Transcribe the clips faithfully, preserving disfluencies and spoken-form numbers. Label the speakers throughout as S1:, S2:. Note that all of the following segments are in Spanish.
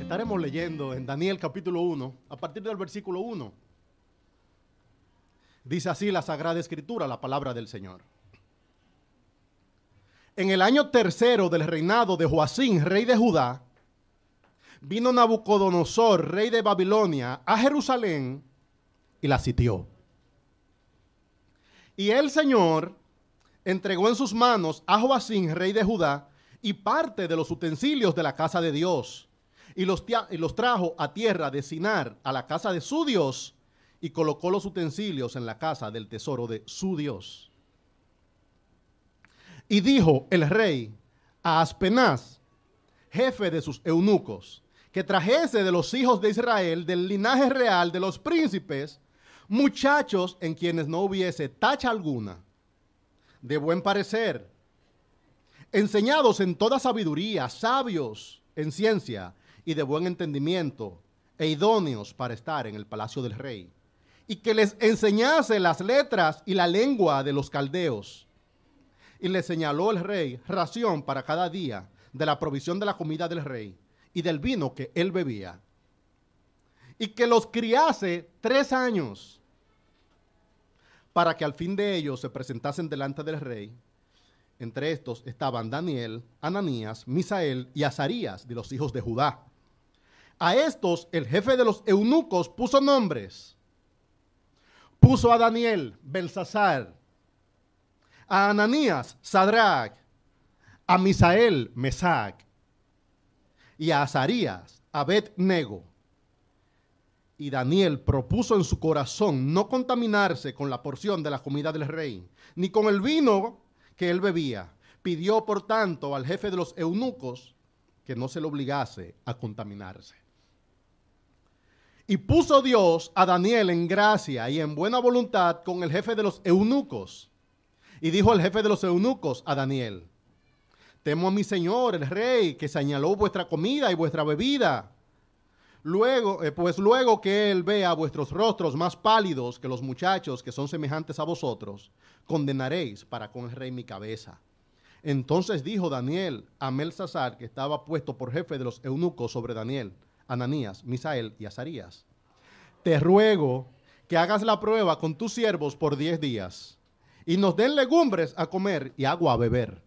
S1: Estaremos leyendo en Daniel capítulo uno, a partir del versículo uno. Dice así la Sagrada Escritura, la palabra del Señor. En el año tercero del reinado de Joacín, rey de Judá, vino Nabucodonosor, rey de Babilonia, a Jerusalén y la sitió. Y el Señor entregó en sus manos a Joacín, rey de Judá, y parte de los utensilios de la casa de Dios, y los, y los trajo a tierra de Sinar, a la casa de su Dios, y colocó los utensilios en la casa del tesoro de su Dios. Y dijo el rey a Aspenaz, jefe de sus eunucos, que trajese de los hijos de Israel, del linaje real de los príncipes, muchachos en quienes no hubiese tacha alguna, de buen parecer, enseñados en toda sabiduría, sabios en ciencia y de buen entendimiento, e idóneos para estar en el palacio del rey, y que les enseñase las letras y la lengua de los caldeos. Y le señaló el rey ración para cada día de la provisión de la comida del rey y del vino que él bebía, y que los criase tres años, para que al fin de ellos se presentasen delante del rey. Entre estos estaban Daniel, Ananías, Misael y Azarías, de los hijos de Judá. A estos el jefe de los eunucos puso nombres. Puso a Daniel, Belsasar, a Ananías, Sadrach, a Misael, Mesac, y a Azarías, Abed-nego. Y Daniel propuso en su corazón no contaminarse con la porción de la comida del rey, ni con el vino que él bebía. Pidió, por tanto, al jefe de los eunucos que no se le obligase a contaminarse. Y puso Dios a Daniel en gracia y en buena voluntad con el jefe de los eunucos. Y dijo el jefe de los eunucos a Daniel: temo a mi señor, el rey, que señaló vuestra comida y vuestra bebida. Luego, eh, pues luego que él vea vuestros rostros más pálidos que los muchachos que son semejantes a vosotros, condenaréis para con el rey mi cabeza. Entonces dijo Daniel a Belsasar, que estaba puesto por jefe de los eunucos sobre Daniel, Ananías, Misael y Azarías: te ruego que hagas la prueba con tus siervos por diez días, y nos den legumbres a comer y agua a beber.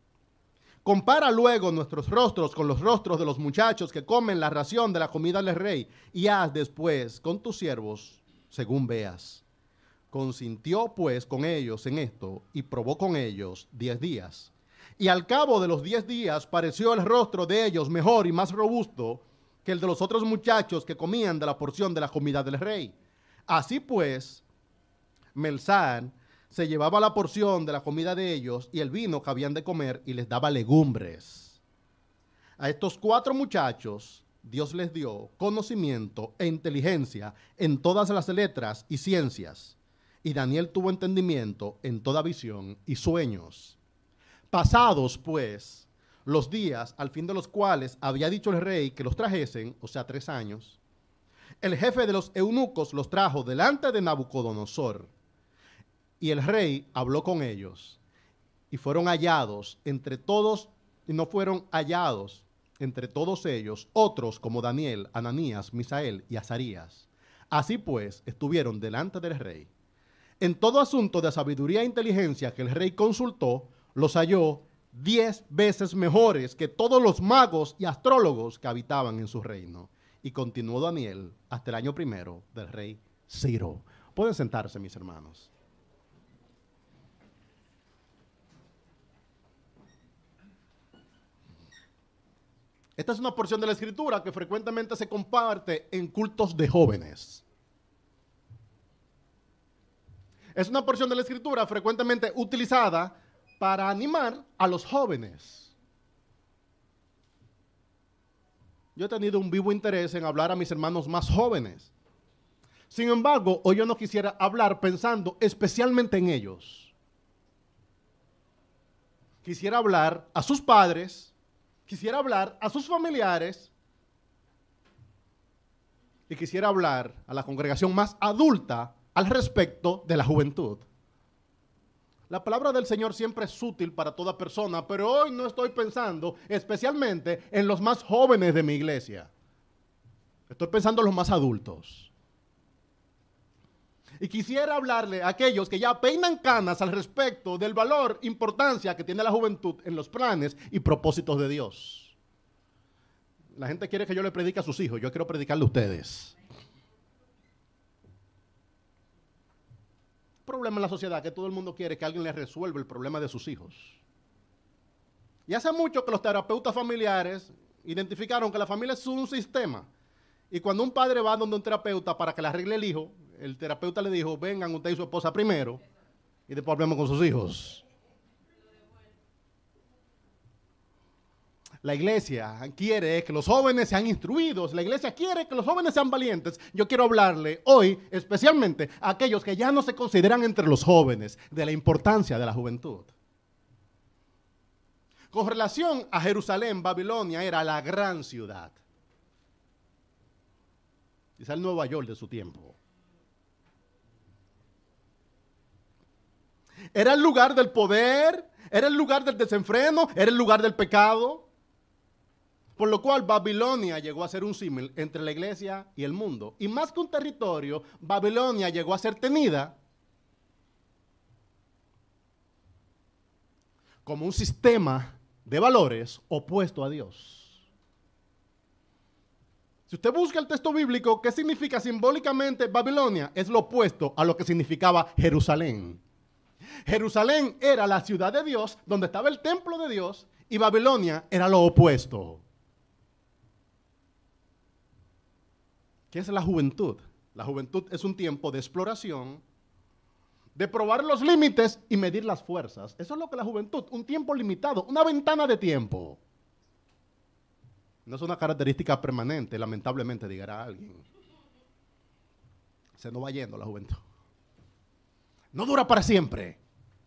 S1: Compara luego nuestros rostros con los rostros de los muchachos que comen la ración de la comida del rey, y haz después con tus siervos según veas. Consintió pues con ellos en esto, y probó con ellos diez días. Y al cabo de los diez días pareció el rostro de ellos mejor y más robusto que el de los otros muchachos que comían de la porción de la comida del rey. Así pues, Belsasar se llevaba la porción de la comida de ellos y el vino que habían de comer, y les daba legumbres. A estos cuatro muchachos Dios les dio conocimiento e inteligencia en todas las letras y ciencias, y Daniel tuvo entendimiento en toda visión y sueños. Pasados pues los días, al fin de los cuales había dicho el rey que los trajesen, o sea, tres años, el jefe de los eunucos los trajo delante de Nabucodonosor. Y el rey habló con ellos, y fueron hallados entre todos, y no fueron hallados entre todos ellos otros como Daniel, Ananías, Misael y Azarías. Así pues, estuvieron delante del rey. En todo asunto de sabiduría e inteligencia que el rey consultó, los halló diez veces mejores que todos los magos y astrólogos que habitaban en su reino. Y continuó Daniel hasta el año primero del rey Ciro. Pueden sentarse, mis hermanos. Esta es una porción de la Escritura que frecuentemente se comparte en cultos de jóvenes. Es una porción de la Escritura frecuentemente utilizada para animar a los jóvenes. Yo he tenido un vivo interés en hablar a mis hermanos más jóvenes. Sin embargo, hoy yo no quisiera hablar pensando especialmente en ellos. Quisiera hablar a sus padres, quisiera hablar a sus familiares y quisiera hablar a la congregación más adulta al respecto de la juventud. La palabra del Señor siempre es útil para toda persona, pero hoy no estoy pensando especialmente en los más jóvenes de mi iglesia. Estoy pensando en los más adultos. Y quisiera hablarle a aquellos que ya peinan canas al respecto del valor, importancia que tiene la juventud en los planes y propósitos de Dios. La gente quiere que yo le predique a sus hijos, yo quiero predicarle a ustedes. El problema en la sociedad es que todo el mundo quiere que alguien le resuelva el problema de sus hijos. Y hace mucho que los terapeutas familiares identificaron que la familia es un sistema. Y cuando un padre va donde un terapeuta para que le arregle el hijo, el terapeuta le dijo, vengan usted y su esposa primero, y después hablemos con sus hijos. La iglesia quiere que los jóvenes sean instruidos, la iglesia quiere que los jóvenes sean valientes. Yo quiero hablarle hoy especialmente a aquellos que ya no se consideran entre los jóvenes, de la importancia de la juventud. Con relación a Jerusalén, Babilonia era la gran ciudad. Quizá el Nueva York de su tiempo. Era el lugar del poder, era el lugar del desenfreno, era el lugar del pecado. Por lo cual Babilonia llegó a ser un símil entre la iglesia y el mundo. Y más que un territorio, Babilonia llegó a ser tenida como un sistema de valores opuesto a Dios. Si usted busca el texto bíblico, ¿qué significa simbólicamente Babilonia? Es lo opuesto a lo que significaba Jerusalén. Jerusalén era la ciudad de Dios, donde estaba el templo de Dios, y Babilonia era lo opuesto. ¿Qué es la juventud? La juventud es un tiempo de exploración, de probar los límites y medir las fuerzas. Eso es lo que es la juventud, un tiempo limitado, una ventana de tiempo. No es una característica permanente, lamentablemente, dirá alguien. Se nos va yendo la juventud. No dura para siempre.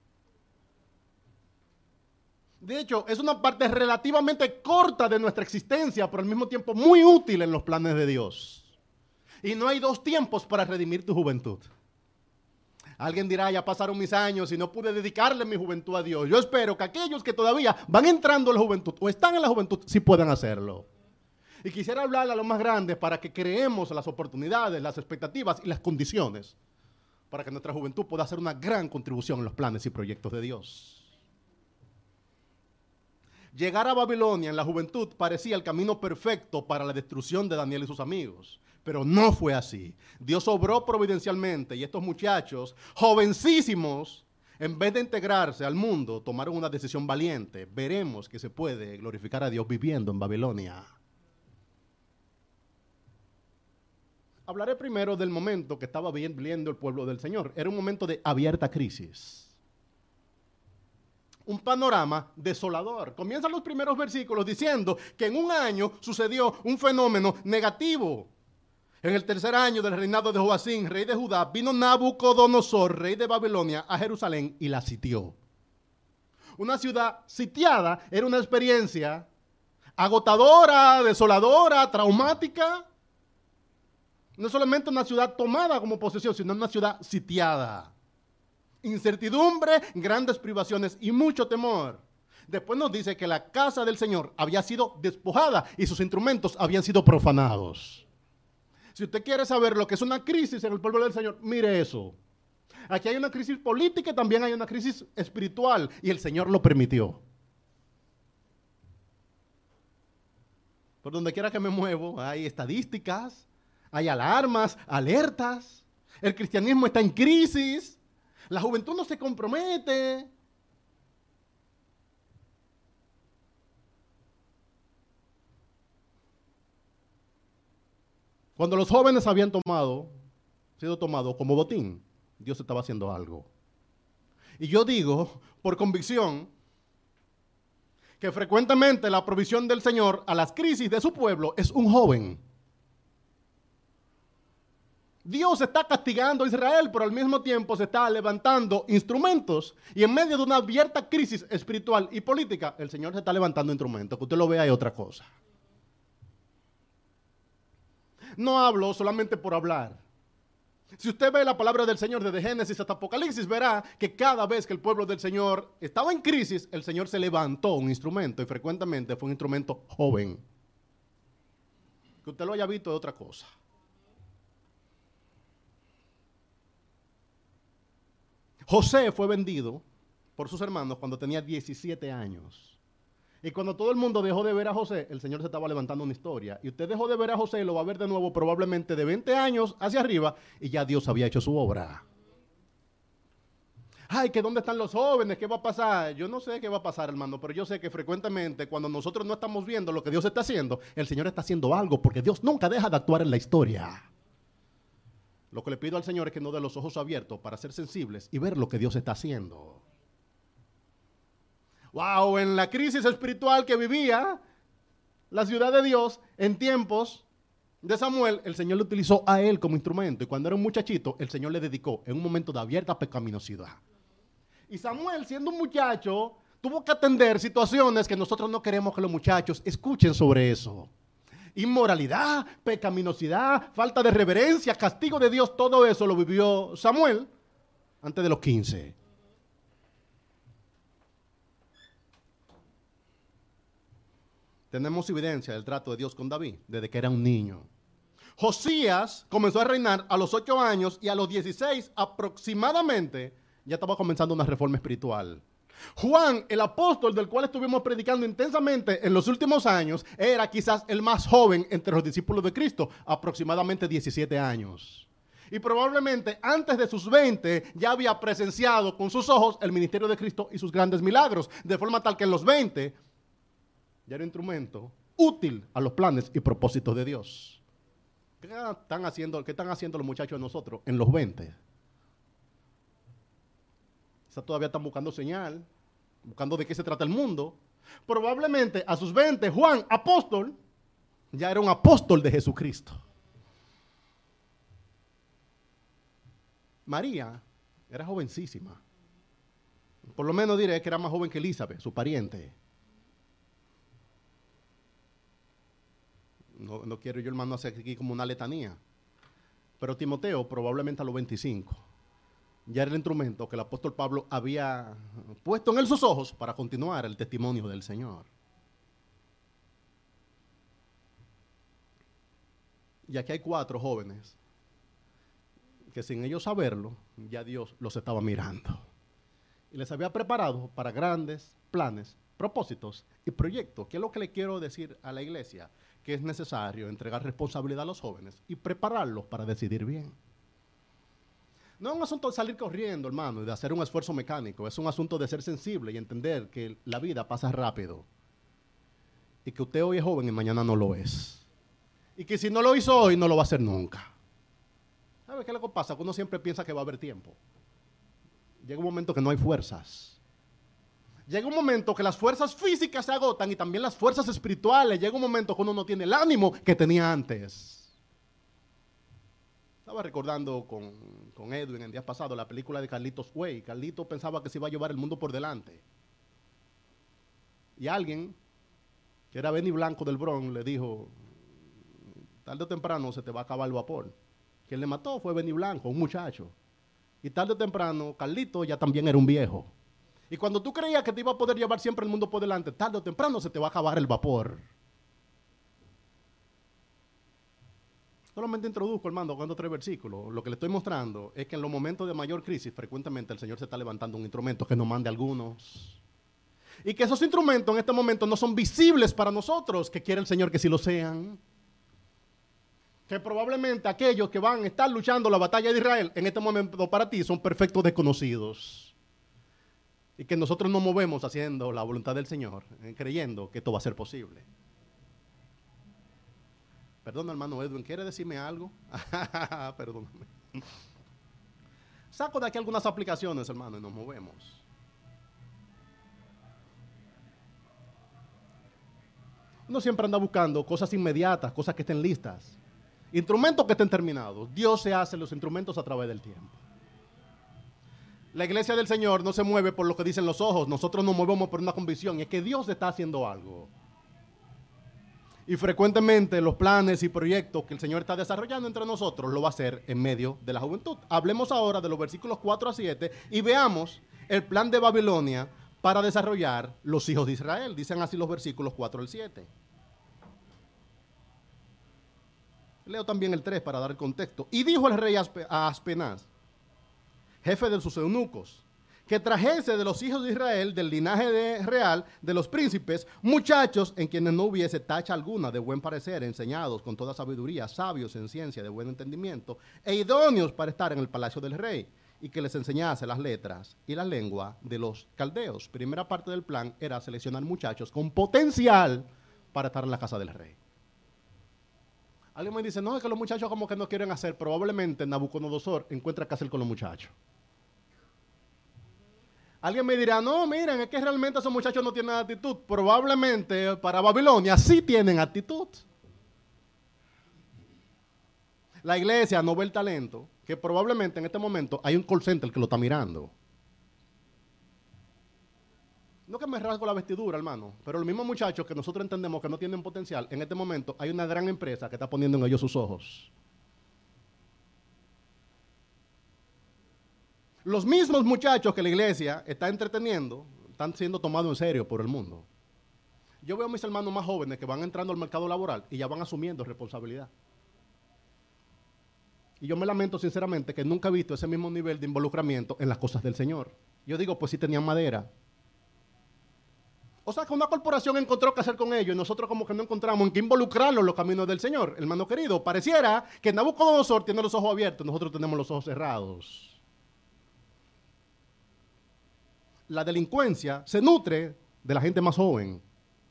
S1: De hecho, es una parte relativamente corta de nuestra existencia, pero al mismo tiempo muy útil en los planes de Dios. Y no hay dos tiempos para redimir tu juventud. Alguien dirá, ya pasaron mis años y no pude dedicarle mi juventud a Dios. Yo espero que aquellos que todavía van entrando en la juventud o están en la juventud, sí puedan hacerlo. Y quisiera hablarle a los más grandes para que creemos las oportunidades, las expectativas y las condiciones para que nuestra juventud pueda hacer una gran contribución en los planes y proyectos de Dios. Llegar a Babilonia en la juventud parecía el camino perfecto para la destrucción de Daniel y sus amigos. Pero no fue así. Dios obró providencialmente y estos muchachos, jovencísimos, en vez de integrarse al mundo, tomaron una decisión valiente. Veremos que se puede glorificar a Dios viviendo en Babilonia. Hablaré primero del momento que estaba viviendo el pueblo del Señor. Era un momento de abierta crisis. Un panorama desolador. Comienzan los primeros versículos diciendo que en un año sucedió un fenómeno negativo. En el tercer año del reinado de Joacim, rey de Judá, vino Nabucodonosor, rey de Babilonia, a Jerusalén y la sitió. Una ciudad sitiada era una experiencia agotadora, desoladora, traumática. No solamente una ciudad tomada como posesión, sino una ciudad sitiada. Incertidumbre, grandes privaciones y mucho temor. Después nos dice que la casa del Señor había sido despojada y sus instrumentos habían sido profanados. Si usted quiere saber lo que es una crisis en el pueblo del Señor, mire eso. Aquí hay una crisis política y también hay una crisis espiritual y el Señor lo permitió. Por donde quiera que me muevo, hay estadísticas, hay alarmas, alertas. El cristianismo está en crisis. La juventud no se compromete. Cuando los jóvenes habían tomado, sido tomados como botín, Dios estaba haciendo algo. Y yo digo, por convicción, que frecuentemente la provisión del Señor a las crisis de su pueblo es un joven. Dios está castigando a Israel, pero al mismo tiempo se está levantando instrumentos. Y en medio de una abierta crisis espiritual y política, el Señor se está levantando instrumentos. Que usted lo vea es otra cosa. No hablo solamente por hablar. Si usted ve la palabra del Señor desde Génesis hasta Apocalipsis, verá que cada vez que el pueblo del Señor estaba en crisis, el Señor se levantó un instrumento y frecuentemente fue un instrumento joven. Que usted lo haya visto es otra cosa. José fue vendido por sus hermanos cuando tenía diecisiete años. Y cuando todo el mundo dejó de ver a José, el Señor se estaba levantando una historia. Y usted dejó de ver a José y lo va a ver de nuevo probablemente de veinte años hacia arriba y ya Dios había hecho su obra. Ay, que dónde están los jóvenes, ¿qué va a pasar? Yo no sé qué va a pasar, hermano, pero yo sé que frecuentemente cuando nosotros no estamos viendo lo que Dios está haciendo, el Señor está haciendo algo, porque Dios nunca deja de actuar en la historia. Lo que le pido al Señor es que nos dé los ojos abiertos para ser sensibles y ver lo que Dios está haciendo. Wow, en la crisis espiritual que vivía la ciudad de Dios en tiempos de Samuel, el Señor le utilizó a él como instrumento. Y cuando era un muchachito, el Señor le dedicó en un momento de abierta pecaminosidad. Y Samuel, siendo un muchacho, tuvo que atender situaciones que nosotros no queremos que los muchachos escuchen sobre eso. Inmoralidad, pecaminosidad, falta de reverencia, castigo de Dios, todo eso lo vivió Samuel antes de los quince. Tenemos evidencia del trato de Dios con David desde que era un niño. Josías comenzó a reinar a los ocho años y a los dieciséis aproximadamente ya estaba comenzando una reforma espiritual. Juan, el apóstol del cual estuvimos predicando intensamente en los últimos años, era quizás el más joven entre los discípulos de Cristo, aproximadamente diecisiete años. Y probablemente antes de sus veinte ya había presenciado con sus ojos el ministerio de Cristo y sus grandes milagros, de forma tal que en los veinte ya era instrumento útil a los planes y propósitos de Dios. ¿Qué están haciendo, qué están haciendo los muchachos de nosotros en los veinte? Quizás todavía están buscando señal, buscando de qué se trata el mundo. Probablemente a sus veinte, Juan, apóstol, ya era un apóstol de Jesucristo. María era jovencísima. Por lo menos diré que era más joven que Elizabeth, su pariente. No, no quiero yo, hermano, hacer aquí como una letanía. Pero Timoteo probablemente a los veinticinco. Ya era el instrumento que el apóstol Pablo había puesto en él sus ojos para continuar el testimonio del Señor. Y aquí hay cuatro jóvenes que sin ellos saberlo, ya Dios los estaba mirando. Y les había preparado para grandes planes, propósitos y proyectos. ¿Qué es lo que le quiero decir a la iglesia? Que es necesario entregar responsabilidad a los jóvenes y prepararlos para decidir bien. No es un asunto de salir corriendo, hermano, y de hacer un esfuerzo mecánico. Es un asunto de ser sensible y entender que la vida pasa rápido. Y que usted hoy es joven y mañana no lo es. Y que si no lo hizo hoy, no lo va a hacer nunca. ¿Sabe qué es lo que pasa? Que uno siempre piensa que va a haber tiempo. Llega un momento que no hay fuerzas. Llega un momento que las fuerzas físicas se agotan y también las fuerzas espirituales. Llega un momento que uno no tiene el ánimo que tenía antes. Estaba recordando con, con Edwin el día pasado la película de Carlitos Way. Carlitos pensaba que se iba a llevar el mundo por delante. Y alguien, que era Benny Blanco del Bronx, le dijo, tarde o temprano se te va a acabar el vapor. Quien le mató fue Benny Blanco, un muchacho. Y tarde o temprano, Carlitos ya también era un viejo. Y cuando tú creías que te iba a poder llevar siempre el mundo por delante, tarde o temprano se te va a acabar el vapor. Solamente introduzco, hermano, cuando tres versículos. Lo que le estoy mostrando es que en los momentos de mayor crisis, frecuentemente el Señor se está levantando un instrumento que nos mande algunos. Y que esos instrumentos en este momento no son visibles para nosotros, que quiere el Señor que sí lo sean. Que probablemente aquellos que van a estar luchando la batalla de Israel en este momento para ti son perfectos desconocidos. Y que nosotros nos movemos haciendo la voluntad del Señor, eh, creyendo que esto va a ser posible. Perdón, hermano Edwin, ¿quiere decirme algo? Perdóname. Saco de aquí algunas aplicaciones, hermano, y nos movemos. Uno siempre anda buscando cosas inmediatas, cosas que estén listas. Instrumentos que estén terminados. Dios se hace los instrumentos a través del tiempo. La iglesia del Señor no se mueve por lo que dicen los ojos. Nosotros nos movemos por una convicción. Y es que Dios está haciendo algo. Y frecuentemente los planes y proyectos que el Señor está desarrollando entre nosotros lo va a hacer en medio de la juventud. Hablemos ahora de los versículos cuatro a siete y veamos el plan de Babilonia para desarrollar los hijos de Israel. Dicen así los versículos cuatro al siete. Leo también el tres para dar el contexto. Y dijo el rey a Aspenaz, jefe de sus eunucos, que trajese de los hijos de Israel, del linaje de real, de los príncipes, muchachos en quienes no hubiese tacha alguna, de buen parecer, enseñados con toda sabiduría, sabios en ciencia, de buen entendimiento, e idóneos para estar en el palacio del rey, y que les enseñase las letras y la lengua de los caldeos. Primera parte del plan era seleccionar muchachos con potencial para estar en la casa del rey. Alguien me dice, no, es que los muchachos como que no quieren hacer. Probablemente Nabucodonosor encuentra qué hacer con los muchachos. Alguien me dirá, no, miren, es que realmente esos muchachos no tienen actitud. Probablemente para Babilonia sí tienen actitud. La iglesia no ve el talento, que probablemente en este momento hay un call center que lo está mirando. No que me rasgo la vestidura, hermano, pero los mismos muchachos que nosotros entendemos que no tienen potencial, en este momento hay una gran empresa que está poniendo en ellos sus ojos. Los mismos muchachos que la iglesia está entreteniendo están siendo tomados en serio por el mundo. Yo veo a mis hermanos más jóvenes que van entrando al mercado laboral y ya van asumiendo responsabilidad. Y yo me lamento sinceramente que nunca he visto ese mismo nivel de involucramiento en las cosas del Señor. Yo digo, pues si tenían madera. O sea que una corporación encontró qué hacer con ellos y nosotros como que no encontramos en qué involucrarlos en los caminos del Señor. Hermano querido, pareciera que Nabucodonosor tiene los ojos abiertos, nosotros tenemos los ojos cerrados. La delincuencia se nutre de la gente más joven.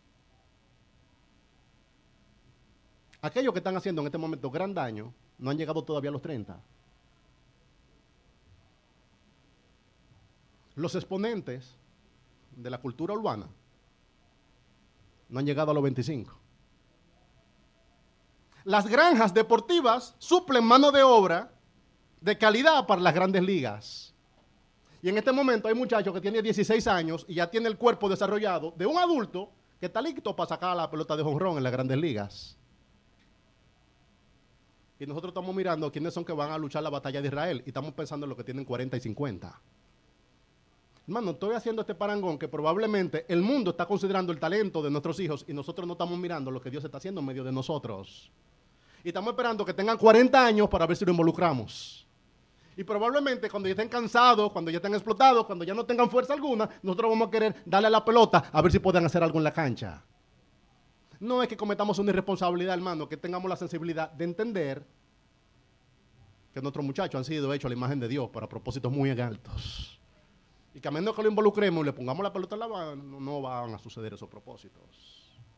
S1: Aquellos que están haciendo en este momento gran daño no han llegado todavía a los treinta. Los exponentes de la cultura urbana no han llegado a los veinticinco. Las granjas deportivas suplen mano de obra de calidad para las grandes ligas. Y en este momento hay muchachos que tienen dieciséis años y ya tiene el cuerpo desarrollado de un adulto que está listo para sacar la pelota de jonrón en las grandes ligas. Y nosotros estamos mirando quiénes son que van a luchar la batalla de Israel y estamos pensando en los que tienen cuarenta y cincuenta. Hermano, estoy haciendo este parangón que probablemente el mundo está considerando el talento de nuestros hijos y nosotros no estamos mirando lo que Dios está haciendo en medio de nosotros. Y estamos esperando que tengan cuarenta años para ver si lo involucramos. Y probablemente cuando ya estén cansados, cuando ya estén explotados, cuando ya no tengan fuerza alguna, nosotros vamos a querer darle la pelota a ver si pueden hacer algo en la cancha. No es que cometamos una irresponsabilidad, hermano, que tengamos la sensibilidad de entender que nuestros muchachos han sido hechos a la imagen de Dios para propósitos muy altos. Y que a menos que lo involucremos y le pongamos la pelota en la mano, no van a suceder esos propósitos.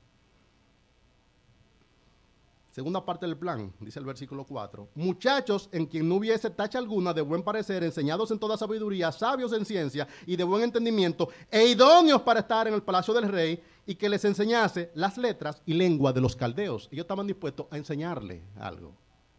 S1: Segunda parte del plan, dice el versículo cuatro. Muchachos en quien no hubiese tacha alguna, de buen parecer, enseñados en toda sabiduría, sabios en ciencia y de buen entendimiento, e idóneos para estar en el palacio del rey, y que les enseñase las letras y lengua de los caldeos. Ellos estaban dispuestos a enseñarle algo.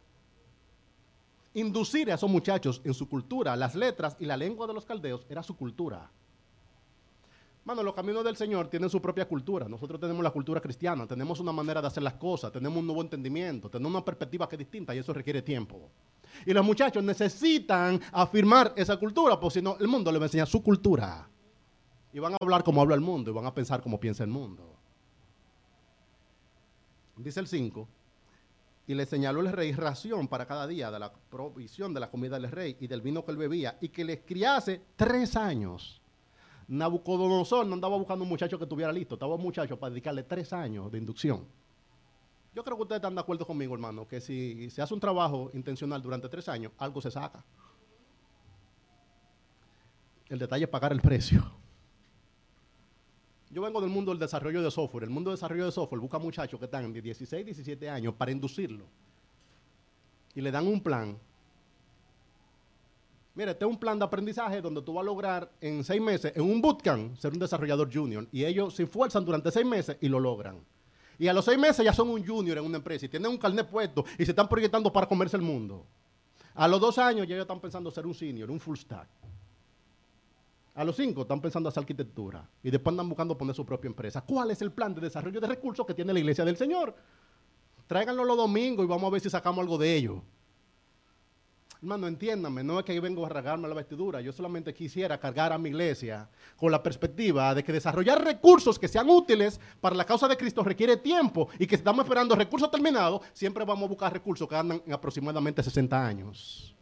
S1: Inducir a esos muchachos en su cultura, las letras y la lengua de los caldeos, era su cultura. Mano, los caminos del Señor tienen su propia cultura. Nosotros tenemos la cultura cristiana, tenemos una manera de hacer las cosas, tenemos un nuevo entendimiento, tenemos una perspectiva que es distinta y eso requiere tiempo. Y los muchachos necesitan afirmar esa cultura, porque si no, el mundo les va a enseñar su cultura. Y van a hablar como habla el mundo y van a pensar como piensa el mundo. Dice el cinco, y le señaló el rey ración para cada día de la provisión de la comida del rey y del vino que él bebía, y que les criase tres años. Nabucodonosor no andaba buscando un muchacho que estuviera listo, estaba un muchacho para dedicarle tres años de inducción. Yo creo que ustedes están de acuerdo conmigo, hermano, que si se hace un trabajo intencional durante tres años, algo se saca. El detalle es pagar el precio. Yo vengo del mundo del desarrollo de software. El mundo del desarrollo de software busca muchachos que están de dieciséis, diecisiete años para inducirlo. Y le dan un plan. Mira, este es un plan de aprendizaje donde tú vas a lograr en seis meses, en un bootcamp, ser un desarrollador junior. Y ellos se esfuerzan durante seis meses y lo logran. Y a los seis meses ya son un junior en una empresa y tienen un carnet puesto y se están proyectando para comerse el mundo. A los dos años ya ellos están pensando ser un senior, un full stack. A los cinco están pensando hacer arquitectura y después andan buscando poner su propia empresa. ¿Cuál es el plan de desarrollo de recursos que tiene la Iglesia del Señor? Tráiganlo los domingos y vamos a ver si sacamos algo de ello. Hermano, entiéndame, no es que vengo a rasgarme la vestidura, yo solamente quisiera cargar a mi iglesia con la perspectiva de que desarrollar recursos que sean útiles para la causa de Cristo requiere tiempo y que si estamos esperando recursos terminados, siempre vamos a buscar recursos que andan en aproximadamente sesenta años.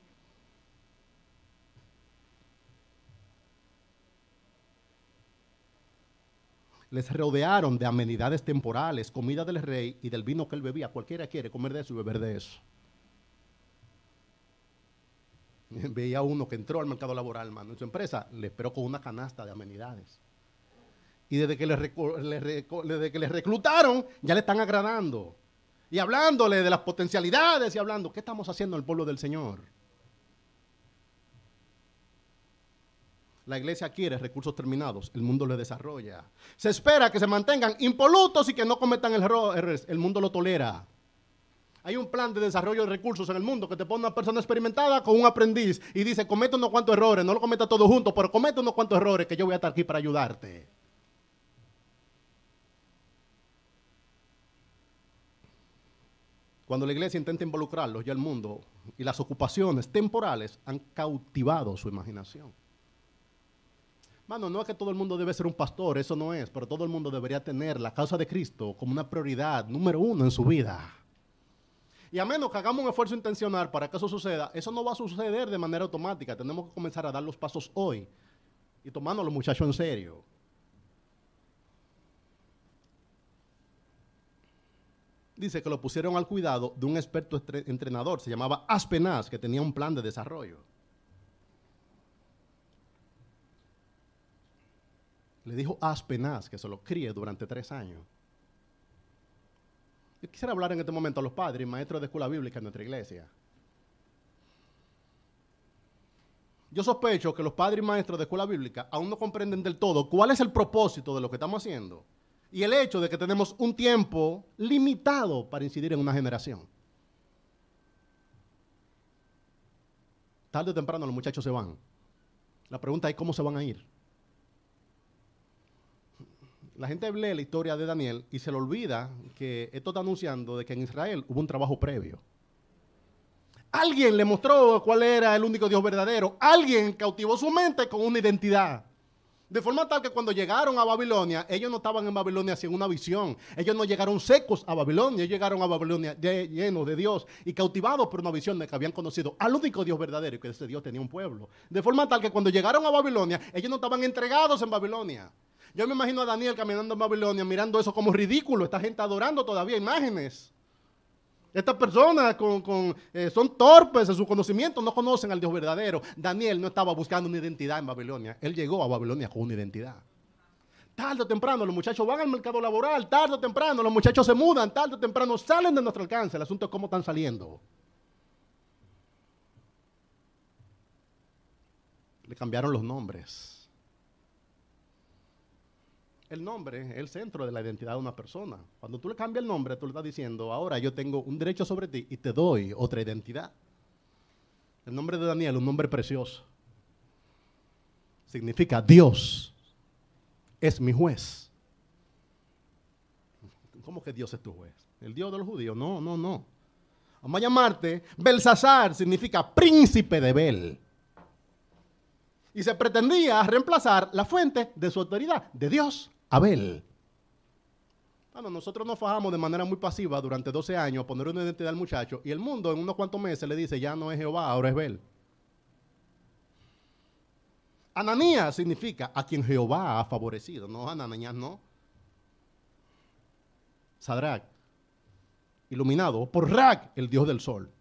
S1: Les rodearon de amenidades temporales, comida del rey y del vino que él bebía. Cualquiera quiere comer de eso y beber de eso. Veía uno que entró al mercado laboral, hermano, en su empresa, le esperó con una canasta de amenidades. Y desde que le, le, desde que le reclutaron, ya le están agradando. Y hablándole de las potencialidades y hablando, ¿qué estamos haciendo en el pueblo del Señor? La iglesia quiere recursos terminados, el mundo le desarrolla. Se espera que se mantengan impolutos y que no cometan errores, el mundo lo tolera. Hay un plan de desarrollo de recursos en el mundo que te pone una persona experimentada con un aprendiz y dice, comete unos cuantos errores, no lo cometa todo junto, pero comete unos cuantos errores que yo voy a estar aquí para ayudarte. Cuando la iglesia intenta involucrarlos, ya el mundo y las ocupaciones temporales han cautivado su imaginación. Mano, no es que todo el mundo debe ser un pastor, eso no es, pero todo el mundo debería tener la causa de Cristo como una prioridad número uno en su vida. Y a menos que hagamos un esfuerzo intencional para que eso suceda, eso no va a suceder de manera automática. Tenemos que comenzar a dar los pasos hoy y tomando a los muchachos en serio. Dice que lo pusieron al cuidado de un experto entrenador, se llamaba Aspenaz, que tenía un plan de desarrollo. Le dijo a Aspenaz que se lo críe durante tres años. Yo quisiera hablar en este momento a los padres y maestros de escuela bíblica en nuestra iglesia. Yo sospecho que los padres y maestros de escuela bíblica aún no comprenden del todo cuál es el propósito de lo que estamos haciendo y el hecho de que tenemos un tiempo limitado para incidir en una generación. Tarde o temprano los muchachos se van. La pregunta es cómo se van a ir. La gente lee la historia de Daniel y se le olvida que esto está anunciando de que en Israel hubo un trabajo previo. Alguien le mostró cuál era el único Dios verdadero. Alguien cautivó su mente con una identidad. De forma tal que cuando llegaron a Babilonia, ellos no estaban en Babilonia sin una visión. Ellos no llegaron secos a Babilonia, ellos llegaron a Babilonia llenos de Dios y cautivados por una visión de que habían conocido al único Dios verdadero y que ese Dios tenía un pueblo. De forma tal que cuando llegaron a Babilonia, ellos no estaban entregados en Babilonia. Yo me imagino a Daniel caminando en Babilonia, mirando eso como ridículo. Esta gente adorando todavía imágenes. Estas personas con, con, eh, son torpes en su conocimiento, no conocen al Dios verdadero. Daniel no estaba buscando una identidad en Babilonia. Él llegó a Babilonia con una identidad. Tarde o temprano los muchachos van al mercado laboral. Tarde o temprano los muchachos se mudan. Tarde o temprano salen de nuestro alcance. El asunto es cómo están saliendo. Le cambiaron los nombres. El nombre es el centro de la identidad de una persona. Cuando tú le cambias el nombre, tú le estás diciendo, ahora yo tengo un derecho sobre ti y te doy otra identidad. El nombre de Daniel es un nombre precioso. Significa Dios es mi juez. ¿Cómo que Dios es tu juez? ¿El Dios de los judíos? No, no, no. Vamos a llamarte Belsasar, significa príncipe de Bel. Y se pretendía reemplazar la fuente de su autoridad, de Dios, Abel. Bueno, nosotros nos fajamos de manera muy pasiva durante doce años a poner una identidad al muchacho y el mundo en unos cuantos meses le dice, ya no es Jehová, ahora es Bel. Ananías significa a quien Jehová ha favorecido. No, Ananías no. Sadrach, iluminado por Rac, el dios del sol.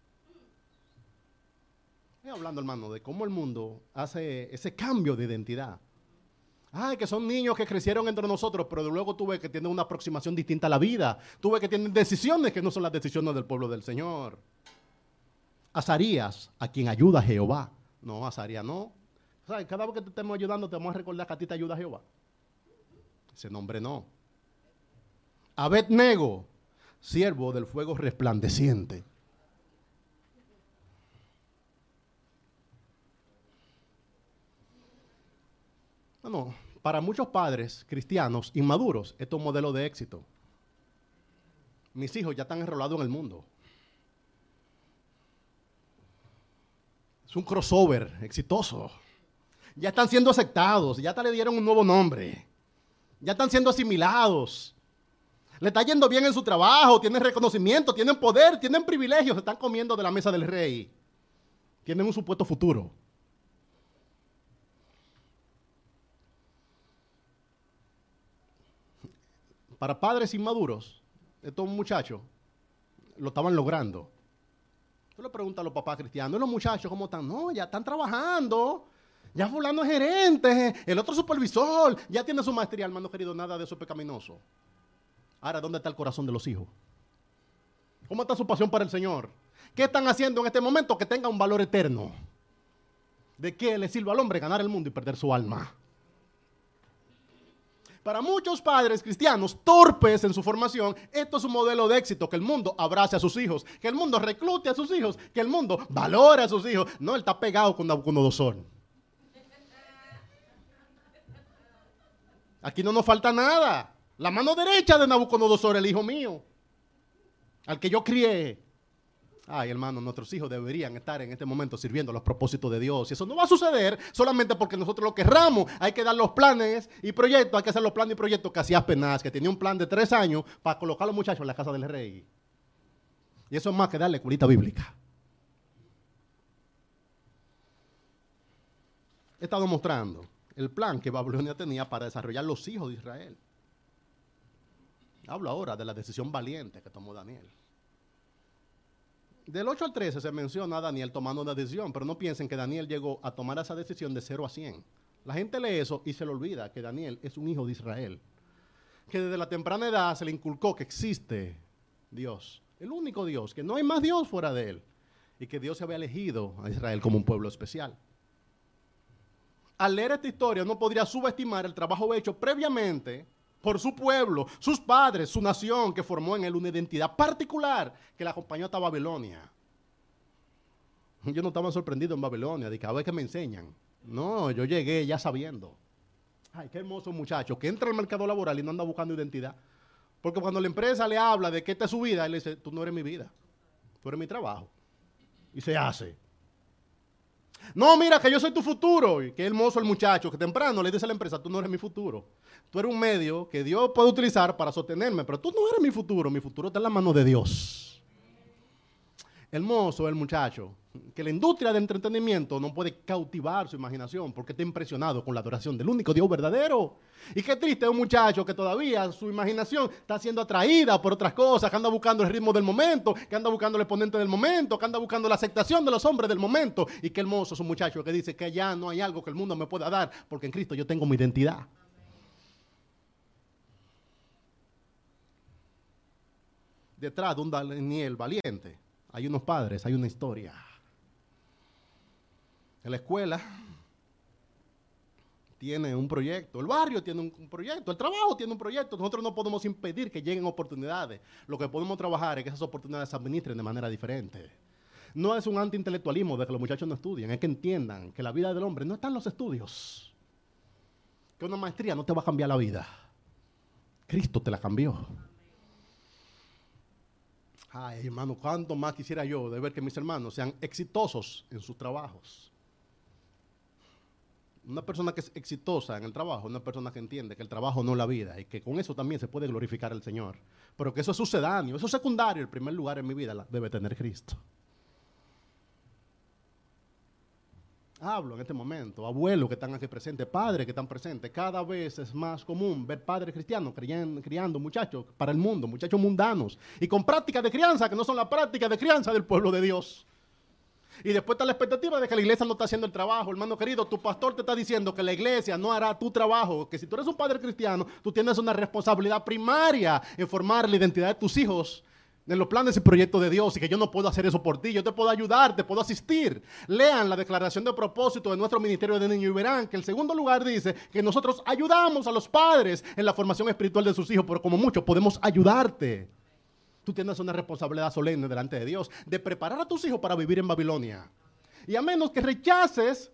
S1: Estoy hablando, hermano, de cómo el mundo hace ese cambio de identidad. Ay, que son niños que crecieron entre nosotros, pero luego tuve que tienen una aproximación distinta a la vida. Tuve que tienen decisiones que no son las decisiones del pueblo del Señor. Azarías, a quien ayuda Jehová. No, Azarías no. ¿Sabes? Cada vez que te estemos ayudando, te vamos a recordar que a ti te ayuda Jehová. Ese nombre no. Abed-nego, siervo del fuego resplandeciente. Bueno, para muchos padres cristianos inmaduros, esto es un modelo de éxito. Mis hijos ya están enrolados en el mundo. Es un crossover exitoso. Ya están siendo aceptados, ya hasta le dieron un nuevo nombre. Ya están siendo asimilados. Le está yendo bien en su trabajo, tienen reconocimiento, tienen poder, tienen privilegios, están comiendo de la mesa del rey. Tienen un supuesto futuro. Para padres inmaduros, estos muchachos lo estaban logrando. Tú le preguntas a los papás cristianos, ¿y los muchachos cómo están? No, ya están trabajando. Ya fulano es gerente, el otro supervisor, ya tiene su maestría, hermano querido, nada de eso es pecaminoso. Ahora, ¿dónde está el corazón de los hijos? ¿Cómo está su pasión para el Señor? ¿Qué están haciendo en este momento que tenga un valor eterno? ¿De qué le sirve al hombre ganar el mundo y perder su alma? Para muchos padres cristianos torpes en su formación, esto es un modelo de éxito, que el mundo abrace a sus hijos, que el mundo reclute a sus hijos, que el mundo valore a sus hijos. No, él está pegado con Nabucodonosor. Aquí no nos falta nada. La mano derecha de Nabucodonosor, el hijo mío, al que yo crié. Ay, hermano, nuestros hijos deberían estar en este momento sirviendo los propósitos de Dios. Y eso no va a suceder solamente porque nosotros lo querramos. Hay que dar los planes y proyectos. Hay que hacer los planes y proyectos que hacía Penaz, que tenía un plan de tres años para colocar a los muchachos en la casa del rey. Y eso es más que darle curita bíblica. He estado mostrando el plan que Babilonia tenía para desarrollar los hijos de Israel. Hablo ahora de la decisión valiente que tomó Daniel. Del ocho al trece se menciona a Daniel tomando una decisión, pero no piensen que Daniel llegó a tomar esa decisión de cero a cien. La gente lee eso y se le olvida que Daniel es un hijo de Israel. Que desde la temprana edad se le inculcó que existe Dios, el único Dios, que no hay más Dios fuera de él. Y que Dios se había elegido a Israel como un pueblo especial. Al leer esta historia no podría subestimar el trabajo hecho previamente por su pueblo, sus padres, su nación, que formó en él una identidad particular que la acompañó hasta Babilonia. Yo no estaba sorprendido en Babilonia, de que a ver qué me enseñan. No, yo llegué ya sabiendo. Ay, qué hermoso muchacho, que entra al mercado laboral y no anda buscando identidad. Porque cuando la empresa le habla de que esta es su vida, él le dice, tú no eres mi vida, tú eres mi trabajo. Y se hace. No, mira, que yo soy tu futuro. Y qué hermoso el muchacho, que temprano le dice a la empresa, tú no eres mi futuro. Tú eres un medio que Dios puede utilizar para sostenerme, pero tú no eres mi futuro. Mi futuro está en la mano de Dios. Hermoso el muchacho, que la industria del entretenimiento no puede cautivar su imaginación porque está impresionado con la adoración del único Dios verdadero. Y qué triste es un muchacho que todavía su imaginación está siendo atraída por otras cosas, que anda buscando el ritmo del momento, que anda buscando el exponente del momento, que anda buscando la aceptación de los hombres del momento. Y qué hermoso es un muchacho que dice que ya no hay algo que el mundo me pueda dar, porque en Cristo yo tengo mi identidad. Detrás de un Daniel valiente hay unos padres, hay una historia. En la escuela tiene un proyecto, el barrio tiene un, un proyecto, el trabajo tiene un proyecto. Nosotros no podemos impedir que lleguen oportunidades. Lo que podemos trabajar es que esas oportunidades se administren de manera diferente. No es un antiintelectualismo de que los muchachos no estudien, es que entiendan que la vida del hombre no está en los estudios. Que una maestría no te va a cambiar la vida. Cristo te la cambió. Ay, hermano, cuánto más quisiera yo de ver que mis hermanos sean exitosos en sus trabajos. Una persona que es exitosa en el trabajo es una persona que entiende que el trabajo no es la vida y que con eso también se puede glorificar al Señor. Pero que eso es sucedáneo, eso es secundario. El primer lugar en mi vida la debe tener Cristo. Hablo en este momento, abuelos que están aquí presentes, padres que están presentes. Cada vez es más común ver padres cristianos criando, criando muchachos para el mundo, muchachos mundanos, y con prácticas de crianza que no son las prácticas de crianza del pueblo de Dios. Y después está la expectativa de que la iglesia no está haciendo el trabajo. Hermano querido, tu pastor te está diciendo que la iglesia no hará tu trabajo, que si tú eres un padre cristiano, tú tienes una responsabilidad primaria en formar la identidad de tus hijos en los planes y proyectos de Dios, y que yo no puedo hacer eso por ti. Yo te puedo ayudar, te puedo asistir. Lean la declaración de propósito de nuestro ministerio de niños y verán que el segundo lugar dice que nosotros ayudamos a los padres en la formación espiritual de sus hijos, pero como muchos podemos ayudarte. Tú tienes una responsabilidad solemne delante de Dios de preparar a tus hijos para vivir en Babilonia. Y a menos que rechaces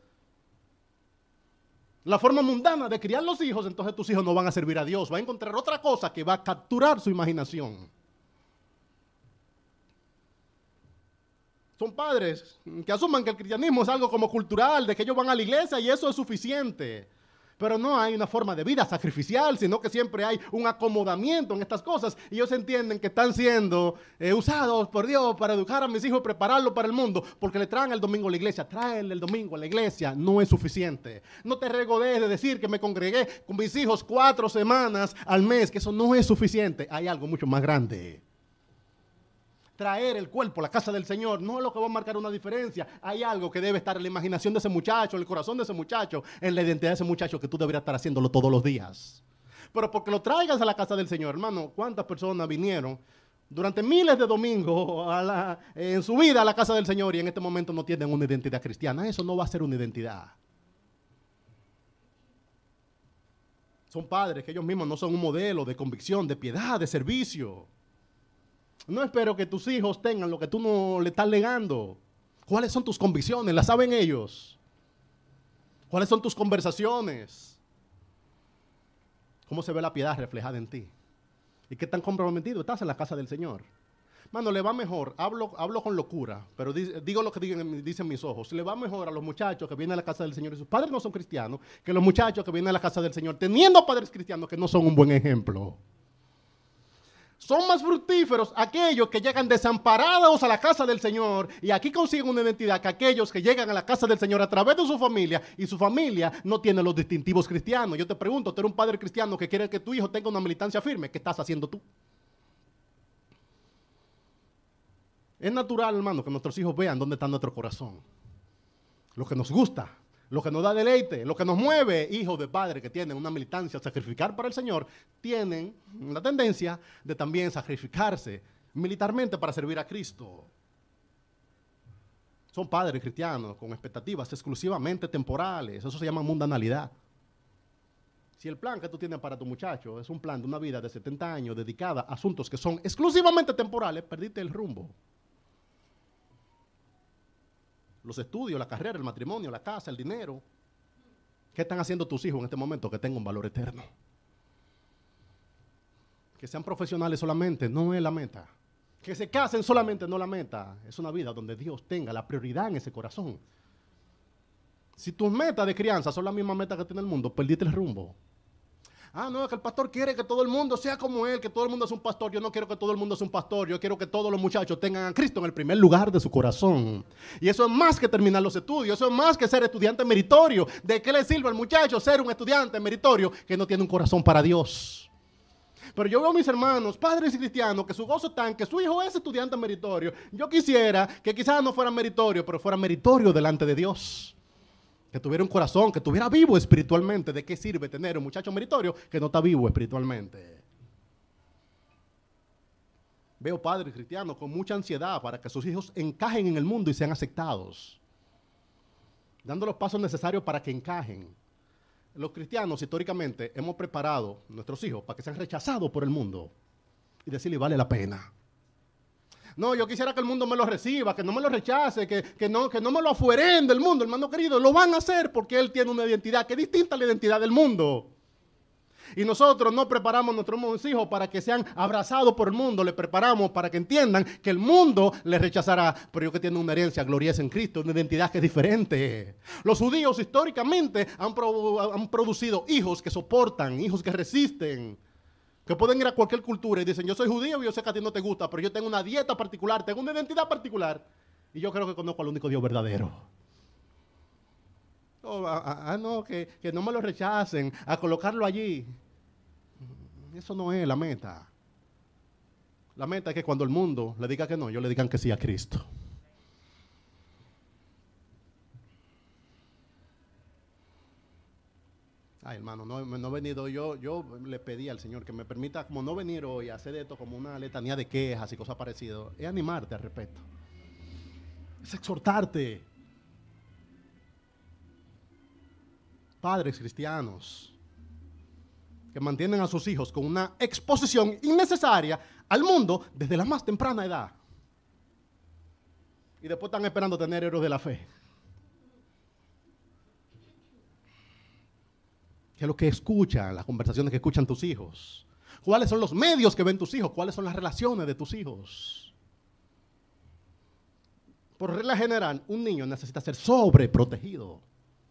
S1: la forma mundana de criar los hijos, entonces tus hijos no van a servir a Dios. Va a encontrar otra cosa que va a capturar su imaginación. Son padres que asuman que el cristianismo es algo como cultural, de que ellos van a la iglesia y eso es suficiente. Pero no hay una forma de vida sacrificial, sino que siempre hay un acomodamiento en estas cosas. Y ellos entienden que están siendo eh, usados por Dios para educar a mis hijos, prepararlos para el mundo, porque le traen el domingo a la iglesia. Traerle el domingo a la iglesia no es suficiente. No te regodees de decir que me congregué con mis hijos cuatro semanas al mes, que eso no es suficiente. Hay algo mucho más grande. Traer el cuerpo a la casa del Señor no es lo que va a marcar una diferencia. Hay algo que debe estar en la imaginación de ese muchacho, en el corazón de ese muchacho, en la identidad de ese muchacho, que tú deberías estar haciéndolo todos los días. Pero porque lo traigas a la casa del Señor, hermano, ¿cuántas personas vinieron durante miles de domingos a la, en su vida a la casa del Señor y en este momento no tienen una identidad cristiana? Eso no va a ser una identidad. Son padres que ellos mismos no son un modelo de convicción, de piedad, de servicio. No espero que tus hijos tengan lo que tú no le estás legando. ¿Cuáles son tus convicciones? ¿Las saben ellos? ¿Cuáles son tus conversaciones? ¿Cómo se ve la piedad reflejada en ti? ¿Y qué tan comprometido estás en la casa del Señor? Mano, le va mejor, hablo, hablo con locura, pero di, digo lo que digan, dicen mis ojos. Le va mejor a los muchachos que vienen a la casa del Señor y sus padres no son cristianos, que los muchachos que vienen a la casa del Señor teniendo padres cristianos que no son un buen ejemplo. Son más fructíferos aquellos que llegan desamparados a la casa del Señor y aquí consiguen una identidad que aquellos que llegan a la casa del Señor a través de su familia y su familia no tiene los distintivos cristianos. Yo te pregunto, tú eres un padre cristiano que quiere que tu hijo tenga una militancia firme. ¿Qué estás haciendo tú? Es natural, hermano, que nuestros hijos vean dónde está nuestro corazón. Lo que nos gusta, lo que nos da deleite, lo que nos mueve. Hijos de padres que tienen una militancia a sacrificar para el Señor, tienen la tendencia de también sacrificarse militarmente para servir a Cristo. Son padres cristianos con expectativas exclusivamente temporales. Eso se llama mundanalidad. Si el plan que tú tienes para tu muchacho es un plan de una vida de setenta años dedicada a asuntos que son exclusivamente temporales, perdiste el rumbo. Los estudios, la carrera, el matrimonio, la casa, el dinero. ¿Qué están haciendo tus hijos en este momento que tengan un valor eterno? Que sean profesionales solamente no es la meta. Que se casen solamente no es la meta. Es una vida donde Dios tenga la prioridad en ese corazón. Si tus metas de crianza son las mismas metas que tiene el mundo, perdiste el rumbo. Ah, no, es que el pastor quiere que todo el mundo sea como él, que todo el mundo es un pastor. Yo no quiero que todo el mundo sea un pastor. Yo quiero que todos los muchachos tengan a Cristo en el primer lugar de su corazón. Y eso es más que terminar los estudios. Eso es más que ser estudiante meritorio. ¿De qué le sirve al muchacho ser un estudiante meritorio que no tiene un corazón para Dios? Pero yo veo a mis hermanos, padres y cristianos, que su gozo está en que su hijo es estudiante meritorio. Yo quisiera que quizás no fuera meritorio, pero fuera meritorio delante de Dios. Que tuviera un corazón, que estuviera vivo espiritualmente. ¿De qué sirve tener un muchacho meritorio que no está vivo espiritualmente? Veo padres cristianos con mucha ansiedad para que sus hijos encajen en el mundo y sean aceptados, dando los pasos necesarios para que encajen. Los cristianos históricamente hemos preparado a nuestros hijos para que sean rechazados por el mundo y decirle vale la pena. No, yo quisiera que el mundo me lo reciba, que no me lo rechace, que, que, no, que no me lo afueren del mundo, hermano querido. Lo van a hacer porque él tiene una identidad que es distinta a la identidad del mundo. Y nosotros no preparamos a nuestros hijos para que sean abrazados por el mundo, les preparamos para que entiendan que el mundo les rechazará, pero ellos que tienen una herencia gloriosa en Cristo, una identidad que es diferente. Los judíos históricamente han, produ han producido hijos que soportan, hijos que resisten, que pueden ir a cualquier cultura y dicen, yo soy judío y yo sé que a ti no te gusta, pero yo tengo una dieta particular, tengo una identidad particular y yo creo que conozco al único Dios verdadero. Oh, ah, ah, no, que, que no me lo rechacen, a colocarlo allí. Eso no es la meta. La meta es que cuando el mundo le diga que no, yo le digan que sí a Cristo. Ay, hermano, no, no he venido, yo, yo le pedí al Señor que me permita como no venir hoy a hacer esto como una letanía de quejas y cosas parecidas. Es animarte al respecto. Es exhortarte. Padres cristianos que mantienen a sus hijos con una exposición innecesaria al mundo desde la más temprana edad. Y después están esperando tener héroes de la fe. ¿Qué es lo que escuchan, las conversaciones que escuchan tus hijos? ¿Cuáles son los medios que ven tus hijos? ¿Cuáles son las relaciones de tus hijos? Por regla general, un niño necesita ser sobreprotegido.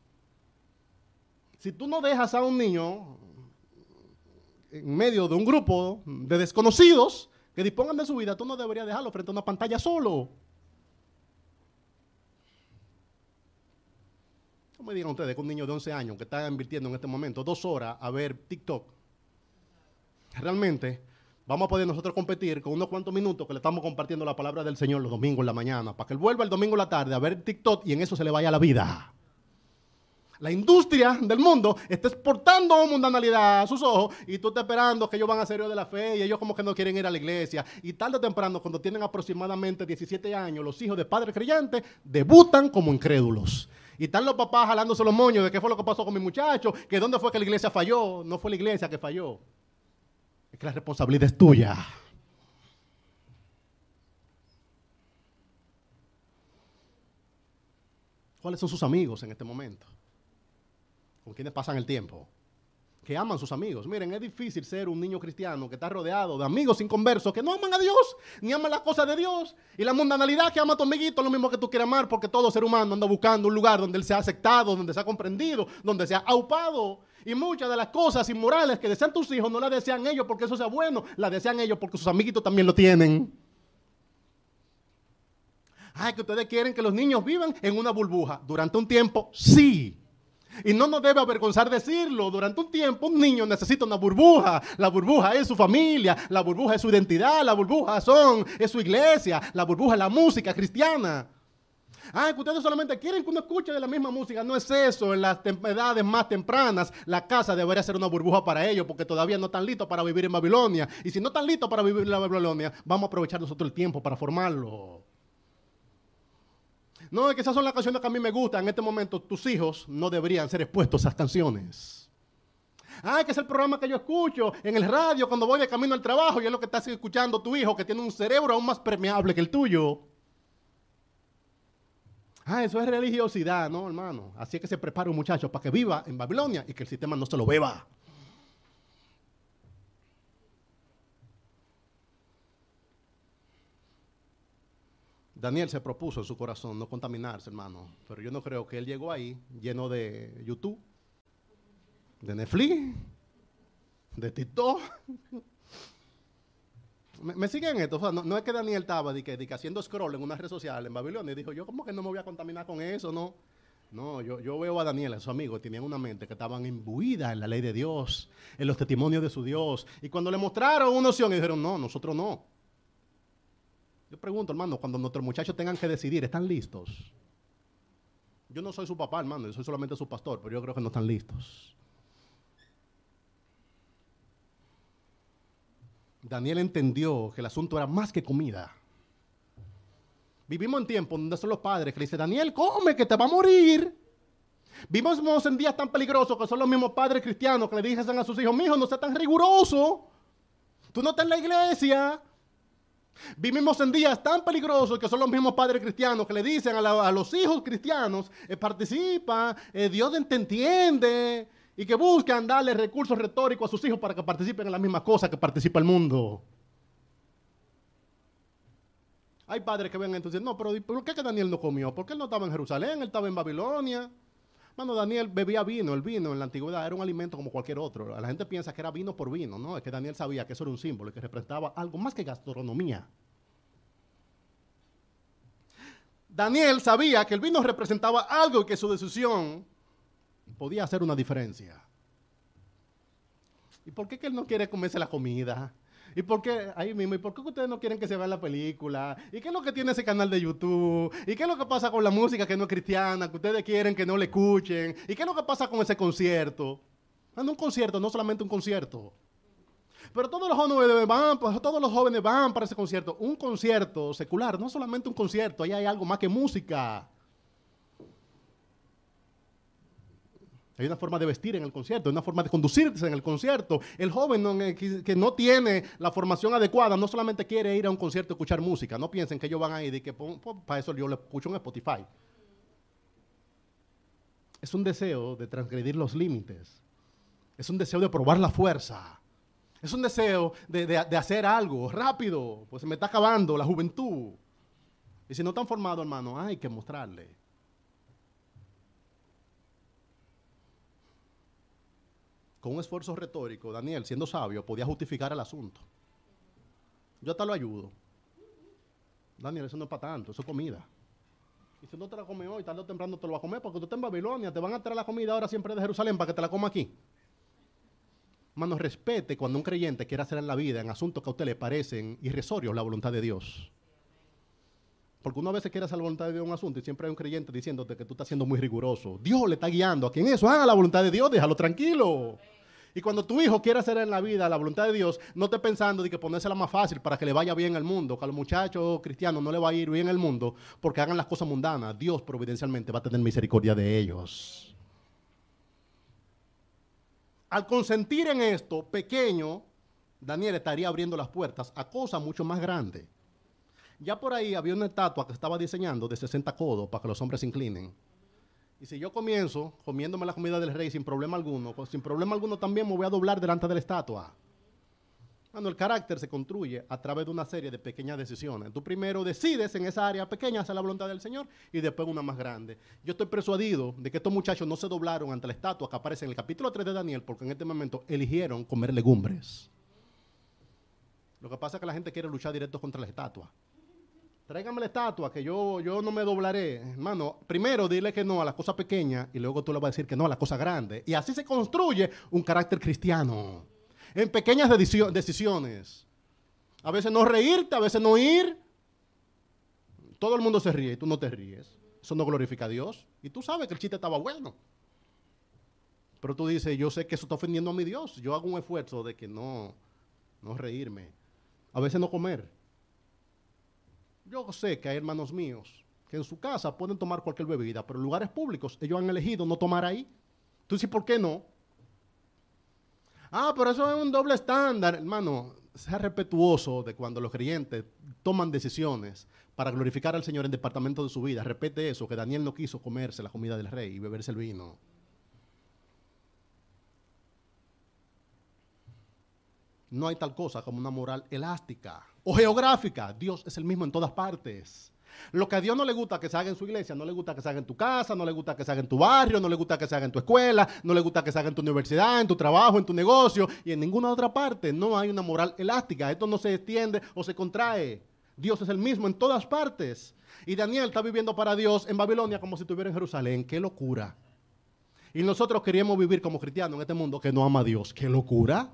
S1: Si tú no dejas a un niño en medio de un grupo de desconocidos que dispongan de su vida, tú no deberías dejarlo frente a una pantalla solo. No me digan ustedes que un niño de once años que está invirtiendo en este momento dos horas a ver TikTok, realmente vamos a poder nosotros competir con unos cuantos minutos que le estamos compartiendo la palabra del Señor los domingos en la mañana, para que él vuelva el domingo en la tarde a ver TikTok y en eso se le vaya la vida. La industria del mundo está exportando mundanalidad a sus ojos y tú estás esperando que ellos van a ser héroes de la fe y ellos como que no quieren ir a la iglesia. Y tarde o temprano, cuando tienen aproximadamente diecisiete años, los hijos de padres creyentes debutan como incrédulos. Y están los papás jalándose los moños de qué fue lo que pasó con mi muchacho, que dónde fue que la iglesia falló. No fue la iglesia que falló. Es que la responsabilidad es tuya. ¿Cuáles son sus amigos en este momento? ¿Con quiénes pasan el tiempo? Que aman sus amigos. Miren, es difícil ser un niño cristiano que está rodeado de amigos inconversos que no aman a Dios, ni aman las cosas de Dios. Y la mundanalidad que ama a tu amiguito es lo mismo que tú quieres amar, porque todo ser humano anda buscando un lugar donde él sea aceptado, donde sea comprendido, donde sea aupado. Y muchas de las cosas inmorales que desean tus hijos no las desean ellos porque eso sea bueno, las desean ellos porque sus amiguitos también lo tienen. Ay, que ustedes quieren que los niños vivan en una burbuja. Durante un tiempo, sí. Y no nos debe avergonzar decirlo. Durante un tiempo un niño necesita una burbuja. La burbuja es su familia, la burbuja es su identidad, la burbuja son, es su iglesia, la burbuja es la música cristiana. Ah, que ustedes solamente quieren que uno escuche de la misma música. No es eso. En las edades más tempranas, la casa debería ser una burbuja para ellos porque todavía no están listos para vivir en Babilonia. Y si no están listos para vivir en la Babilonia, vamos a aprovechar nosotros el tiempo para formarlo. No, es que esas son las canciones que a mí me gustan. En este momento, tus hijos no deberían ser expuestos a esas canciones. Ah, que es el programa que yo escucho en el radio cuando voy de camino al trabajo y es lo que estás escuchando tu hijo, que tiene un cerebro aún más permeable que el tuyo. Ah, eso es religiosidad, ¿no, hermano? Así es que se prepara un muchacho para que viva en Babilonia y que el sistema no se lo beba. Daniel se propuso en su corazón no contaminarse, hermano. Pero yo no creo que él llegó ahí lleno de YouTube, de Netflix, de TikTok. ¿Me, me siguen esto? O sea, no, no es que Daniel estaba de que, de que haciendo scroll en una red social en Babilonia y dijo, yo como que no me voy a contaminar con eso, ¿no? No, yo, yo veo a Daniel, a sus amigos, tenían una mente que estaban imbuidas en la ley de Dios, en los testimonios de su Dios. Y cuando le mostraron una opción, y dijeron, no, nosotros no. Yo pregunto, hermano, cuando nuestros muchachos tengan que decidir, ¿están listos? Yo no soy su papá, hermano, yo soy solamente su pastor, pero yo creo que no están listos. Daniel entendió que el asunto era más que comida. Vivimos en tiempos donde son los padres que le dicen, Daniel, come, que te va a morir. Vivimos en días tan peligrosos que son los mismos padres cristianos que le dicen a sus hijos, mijo, no seas tan riguroso. Tú no estás en la iglesia. Vivimos en días tan peligrosos que son los mismos padres cristianos que le dicen a, la, a los hijos cristianos, eh, participa, eh, Dios te entiende, y que buscan darle recursos retóricos a sus hijos para que participen en las mismas cosas que participa el mundo. Hay padres que ven entonces, no, pero ¿por qué que Daniel no comió? ¿Por qué él no estaba en Jerusalén? Él estaba en Babilonia. Mano, Daniel bebía vino. El vino en la antigüedad era un alimento como cualquier otro. La gente piensa que era vino por vino, ¿no? Es que Daniel sabía que eso era un símbolo y que representaba algo más que gastronomía. Daniel sabía que el vino representaba algo y que su decisión podía hacer una diferencia. ¿Y por qué que él no quiere comerse la comida? ¿Y por qué, ahí mismo, ¿y por qué ustedes no quieren que se vea la película? ¿Y qué es lo que tiene ese canal de YouTube? ¿Y qué es lo que pasa con la música que no es cristiana, que ustedes quieren que no le escuchen? ¿Y qué es lo que pasa con ese concierto? No, un concierto, no solamente un concierto. Pero todos los jóvenes van, pues, todos los jóvenes van para ese concierto. Un concierto secular, no solamente un concierto, ahí hay algo más que música. Hay una forma de vestir en el concierto, hay una forma de conducirse en el concierto. El joven no, que no tiene la formación adecuada no solamente quiere ir a un concierto a escuchar música. No piensen que ellos van a ir y que pues, para eso yo le escucho en Spotify. Es un deseo de transgredir los límites. Es un deseo de probar la fuerza. Es un deseo de, de, de hacer algo rápido. Pues se me está acabando la juventud. Y si no están formados, hermano, hay que mostrarle. Con un esfuerzo retórico, Daniel, siendo sabio, podía justificar el asunto. Yo hasta lo ayudo. Daniel, eso no es para tanto, eso es comida. Y si no te la comes hoy, tarde o temprano te lo vas a comer, porque tú estás en Babilonia, te van a traer la comida ahora siempre de Jerusalén para que te la coma aquí. Hermano, respete cuando un creyente quiere hacer en la vida, en asuntos que a usted le parecen irrisorios, la voluntad de Dios. Porque uno a veces quiere hacer la voluntad de Dios en un asunto y siempre hay un creyente diciéndote que tú estás siendo muy riguroso. Dios le está guiando a quien eso, haga la voluntad de Dios, déjalo tranquilo. Y cuando tu hijo quiere hacer en la vida la voluntad de Dios, no esté pensando de que ponérsela más fácil para que le vaya bien al mundo, que a los muchachos cristianos no le va a ir bien el mundo porque hagan las cosas mundanas. Dios providencialmente va a tener misericordia de ellos. Al consentir en esto pequeño, Daniel estaría abriendo las puertas a cosas mucho más grandes. Ya por ahí había una estatua que estaba diseñando de sesenta codos para que los hombres se inclinen. Y si yo comienzo comiéndome la comida del rey sin problema alguno, pues sin problema alguno también me voy a doblar delante de la estatua. Bueno, el carácter se construye a través de una serie de pequeñas decisiones. Tú primero decides en esa área pequeña hacer la voluntad del Señor y después una más grande. Yo estoy persuadido de que estos muchachos no se doblaron ante la estatua que aparece en el capítulo tres de Daniel porque en este momento eligieron comer legumbres. Lo que pasa es que la gente quiere luchar directo contra la estatua. Tráigame la estatua, que yo, yo no me doblaré. Hermano, primero dile que no a las cosas pequeñas y luego tú le vas a decir que no a las cosas grandes. Y así se construye un carácter cristiano. En pequeñas decisiones. A veces no reírte, a veces no ir. Todo el mundo se ríe y tú no te ríes. Eso no glorifica a Dios. Y tú sabes que el chiste estaba bueno. Pero tú dices, yo sé que eso está ofendiendo a mi Dios. Yo hago un esfuerzo de que no, no reírme. A veces no comer. Yo sé que hay hermanos míos que en su casa pueden tomar cualquier bebida, pero en lugares públicos ellos han elegido no tomar ahí. Tú dices, ¿por qué no? Ah, pero eso es un doble estándar. Hermano, sea respetuoso de cuando los creyentes toman decisiones para glorificar al Señor en el departamento de su vida. Repete eso, que Daniel no quiso comerse la comida del rey y beberse el vino. No hay tal cosa como una moral elástica o geográfica. Dios es el mismo en todas partes. Lo que a Dios no le gusta que se haga en su iglesia, no le gusta que se haga en tu casa, no le gusta que se haga en tu barrio, no le gusta que se haga en tu escuela, no le gusta que se haga en tu universidad, en tu trabajo, en tu negocio y en ninguna otra parte. No hay una moral elástica. Esto no se extiende o se contrae. Dios es el mismo en todas partes. Y Daniel está viviendo para Dios en Babilonia como si estuviera en Jerusalén. ¡Qué locura! Y nosotros queríamos vivir como cristianos en este mundo que no ama a Dios. ¡Qué locura!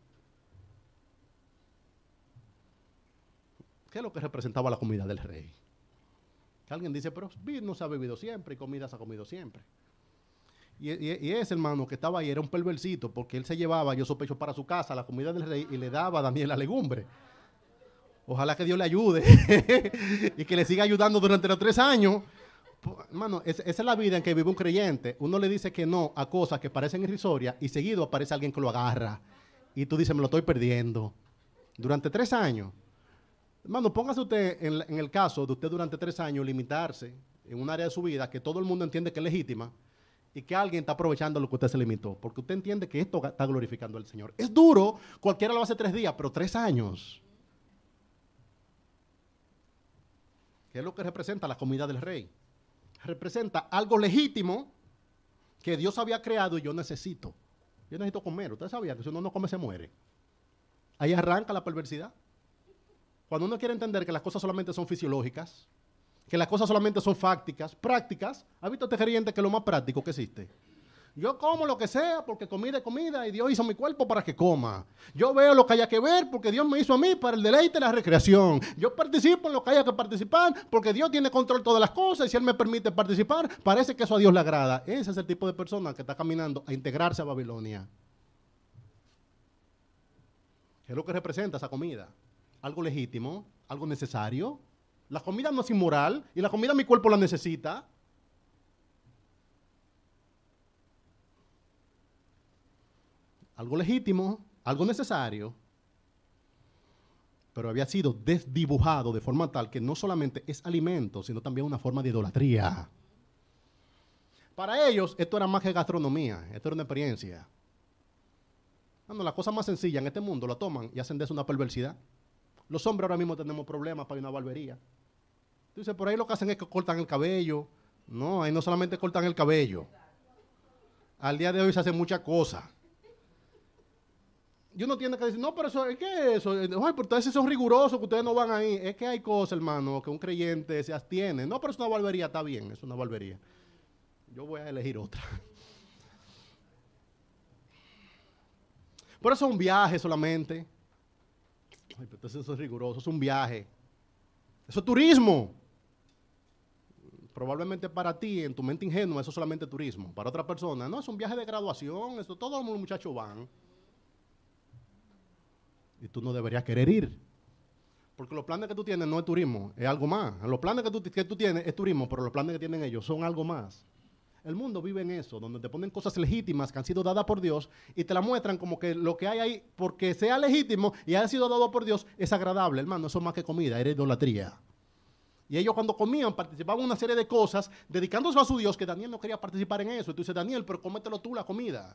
S1: ¿Qué es lo que representaba la comida del rey? Que alguien dice, pero vino se ha bebido siempre y comida se ha comido siempre. Y, y, y ese hermano que estaba ahí era un perversito porque él se llevaba, yo sospecho, para su casa la comida del rey y le daba a Daniel la legumbre. Ojalá que Dios le ayude y que le siga ayudando durante los tres años. Pues, hermano, es, esa es la vida en que vive un creyente. Uno le dice que no a cosas que parecen irrisorias y seguido aparece alguien que lo agarra. Y tú dices, me lo estoy perdiendo. Durante tres años. Hermano, póngase usted en, en el caso de usted durante tres años limitarse en un área de su vida que todo el mundo entiende que es legítima y que alguien está aprovechando lo que usted se limitó, porque usted entiende que esto está glorificando al Señor. Es duro, cualquiera lo hace tres días, pero tres años. ¿Qué es lo que representa la comida del rey? Representa algo legítimo que Dios había creado y yo necesito. Yo necesito comer. Usted sabía que si uno no come se muere. Ahí arranca la perversidad. Cuando uno quiere entender que las cosas solamente son fisiológicas, que las cosas solamente son fácticas, prácticas, ¿ha visto este creyente que es lo más práctico que existe? Yo como lo que sea porque comida es comida y Dios hizo mi cuerpo para que coma. Yo veo lo que haya que ver porque Dios me hizo a mí para el deleite y la recreación. Yo participo en lo que haya que participar porque Dios tiene control de todas las cosas y si Él me permite participar, parece que eso a Dios le agrada. Ese es el tipo de persona que está caminando a integrarse a Babilonia. ¿Qué es lo que representa esa comida? Algo legítimo, algo necesario. La comida no es inmoral y la comida mi cuerpo la necesita. Algo legítimo, algo necesario, pero había sido desdibujado de forma tal que no solamente es alimento, sino también una forma de idolatría. Para ellos esto era más que gastronomía, esto era una experiencia. Cuando la cosa más sencilla en este mundo la toman y hacen de eso una perversidad. Los hombres ahora mismo tenemos problemas para ir a una barbería. Tú dices, por ahí lo que hacen es que cortan el cabello. No, ahí no solamente cortan el cabello. Al día de hoy se hacen muchas cosas. Y uno tiene que decir, no, pero eso, ¿qué es eso? Ay, pero ustedes sí son rigurosos, que ustedes no van ahí. Es que hay cosas, hermano, que un creyente se abstiene. No, pero es una barbería, está bien, es una barbería. Yo voy a elegir otra. Pero eso es un viaje solamente. Ay, pero entonces eso es riguroso, es un viaje. Eso es turismo. Probablemente para ti, en tu mente ingenua, eso es solamente turismo. Para otra persona, no, es un viaje de graduación, eso, todos los muchachos van. Y tú no deberías querer ir. Porque los planes que tú tienes no es turismo, es algo más. Los planes que tú, que tú tienes es turismo, pero los planes que tienen ellos son algo más. El mundo vive en eso, donde te ponen cosas legítimas que han sido dadas por Dios y te la muestran como que lo que hay ahí, porque sea legítimo y haya sido dado por Dios, es agradable. Hermano, eso es más que comida, era idolatría. Y ellos cuando comían participaban en una serie de cosas dedicándose a su Dios, que Daniel no quería participar en eso. Y tú dices, Daniel, pero cómetelo tú la comida.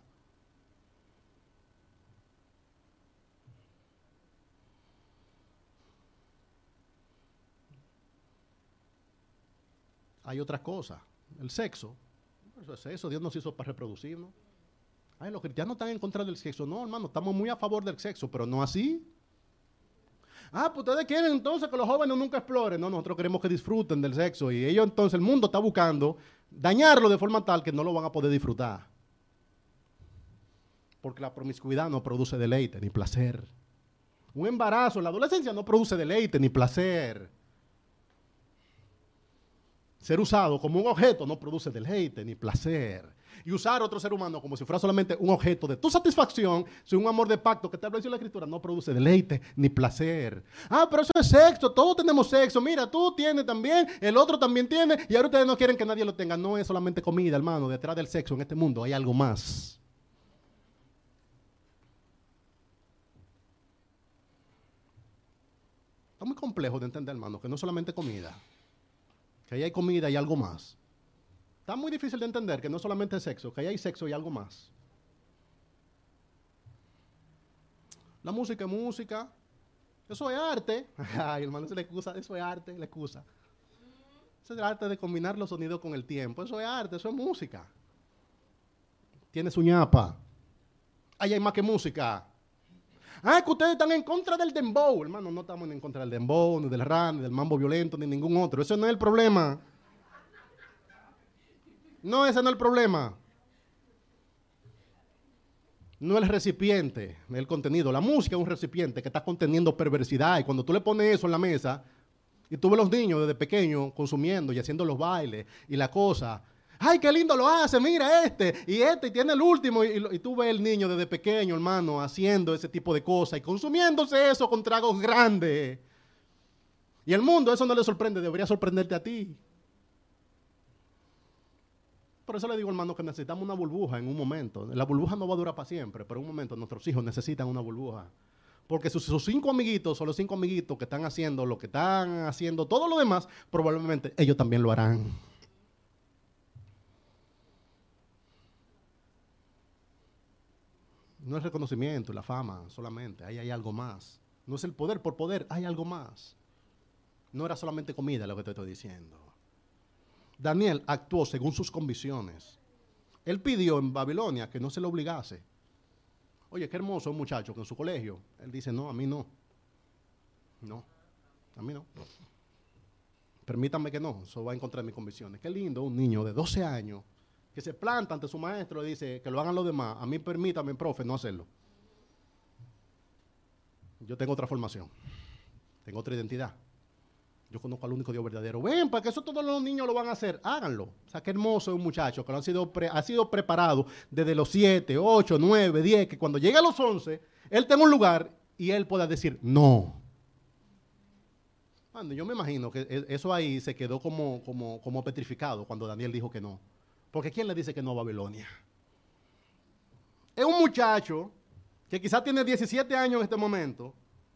S1: Hay otras cosas. El sexo. Eso es eso. Dios nos hizo para reproducirnos. Ay, los cristianos están en contra del sexo. No, hermano, estamos muy a favor del sexo, pero no así. Ah, pues ustedes quieren entonces que los jóvenes nunca exploren. No, nosotros queremos que disfruten del sexo. Y ellos entonces, el mundo está buscando dañarlo de forma tal que no lo van a poder disfrutar. Porque la promiscuidad no produce deleite ni placer. Un embarazo en la adolescencia no produce deleite ni placer. Ser usado como un objeto no produce deleite ni placer. Y usar a otro ser humano como si fuera solamente un objeto de tu satisfacción, sin un amor de pacto que te habla en la Escritura, no produce deleite ni placer. Ah, pero eso es sexo, todos tenemos sexo. Mira, tú tienes también, el otro también tiene, y ahora ustedes no quieren que nadie lo tenga. No es solamente comida, hermano. Detrás del sexo en este mundo hay algo más. Está muy complejo de entender, hermano, que no es solamente comida. Que ahí hay comida y algo más. Está muy difícil de entender que no solamente es sexo, que ahí hay sexo y algo más. La música es música. Eso es arte. Ay, hermano, se le excusa. Eso es arte, le excusa. Eso es el arte de combinar los sonidos con el tiempo. Eso es arte, eso es música. Tiene su ñapa. Ahí hay más que música. Ah, que ustedes están en contra del dembow. Hermano, no estamos en contra del dembow, ni del rap, ni del mambo violento, ni ningún otro. Eso no es el problema. No, ese no es el problema. No el recipiente, el contenido. La música es un recipiente que está conteniendo perversidad. Y cuando tú le pones eso en la mesa, y tú ves los niños desde pequeños consumiendo y haciendo los bailes y la cosa. ¡Ay, qué lindo lo hace! Mira este, y este, y tiene el último. Y, y, y tú ves el niño desde pequeño, hermano, haciendo ese tipo de cosas y consumiéndose eso con tragos grandes. Y el mundo, eso no le sorprende, debería sorprenderte a ti. Por eso le digo, hermano, que necesitamos una burbuja en un momento. La burbuja no va a durar para siempre, pero en un momento nuestros hijos necesitan una burbuja. Porque sus, sus cinco amiguitos son los cinco amiguitos que están haciendo lo que están haciendo, todo lo demás, probablemente ellos también lo harán. No es reconocimiento y la fama solamente, ahí hay algo más. No es el poder por poder, hay algo más. No era solamente comida lo que te estoy diciendo. Daniel actuó según sus convicciones. Él pidió en Babilonia que no se le obligase. Oye, qué hermoso un muchacho que en su colegio, él dice, no, a mí no. No, a mí no. Permítanme que no, eso va en contra de mis convicciones. Qué lindo un niño de doce años que se planta ante su maestro y dice que lo hagan los demás. A mí permítame, profe, no hacerlo. Yo tengo otra formación, tengo otra identidad. Yo conozco al único Dios verdadero. Ven, para que eso todos los niños lo van a hacer, háganlo. O sea, qué hermoso es un muchacho que lo han sido pre, ha sido preparado desde los siete, ocho, nueve, diez, que cuando llegue a los once, él tenga un lugar y él pueda decir no. Bueno, yo me imagino que eso ahí se quedó como, como, como petrificado cuando Daniel dijo que no. Porque ¿quién le dice que no a Babilonia? Es un muchacho que quizás tiene diecisiete años en este momento,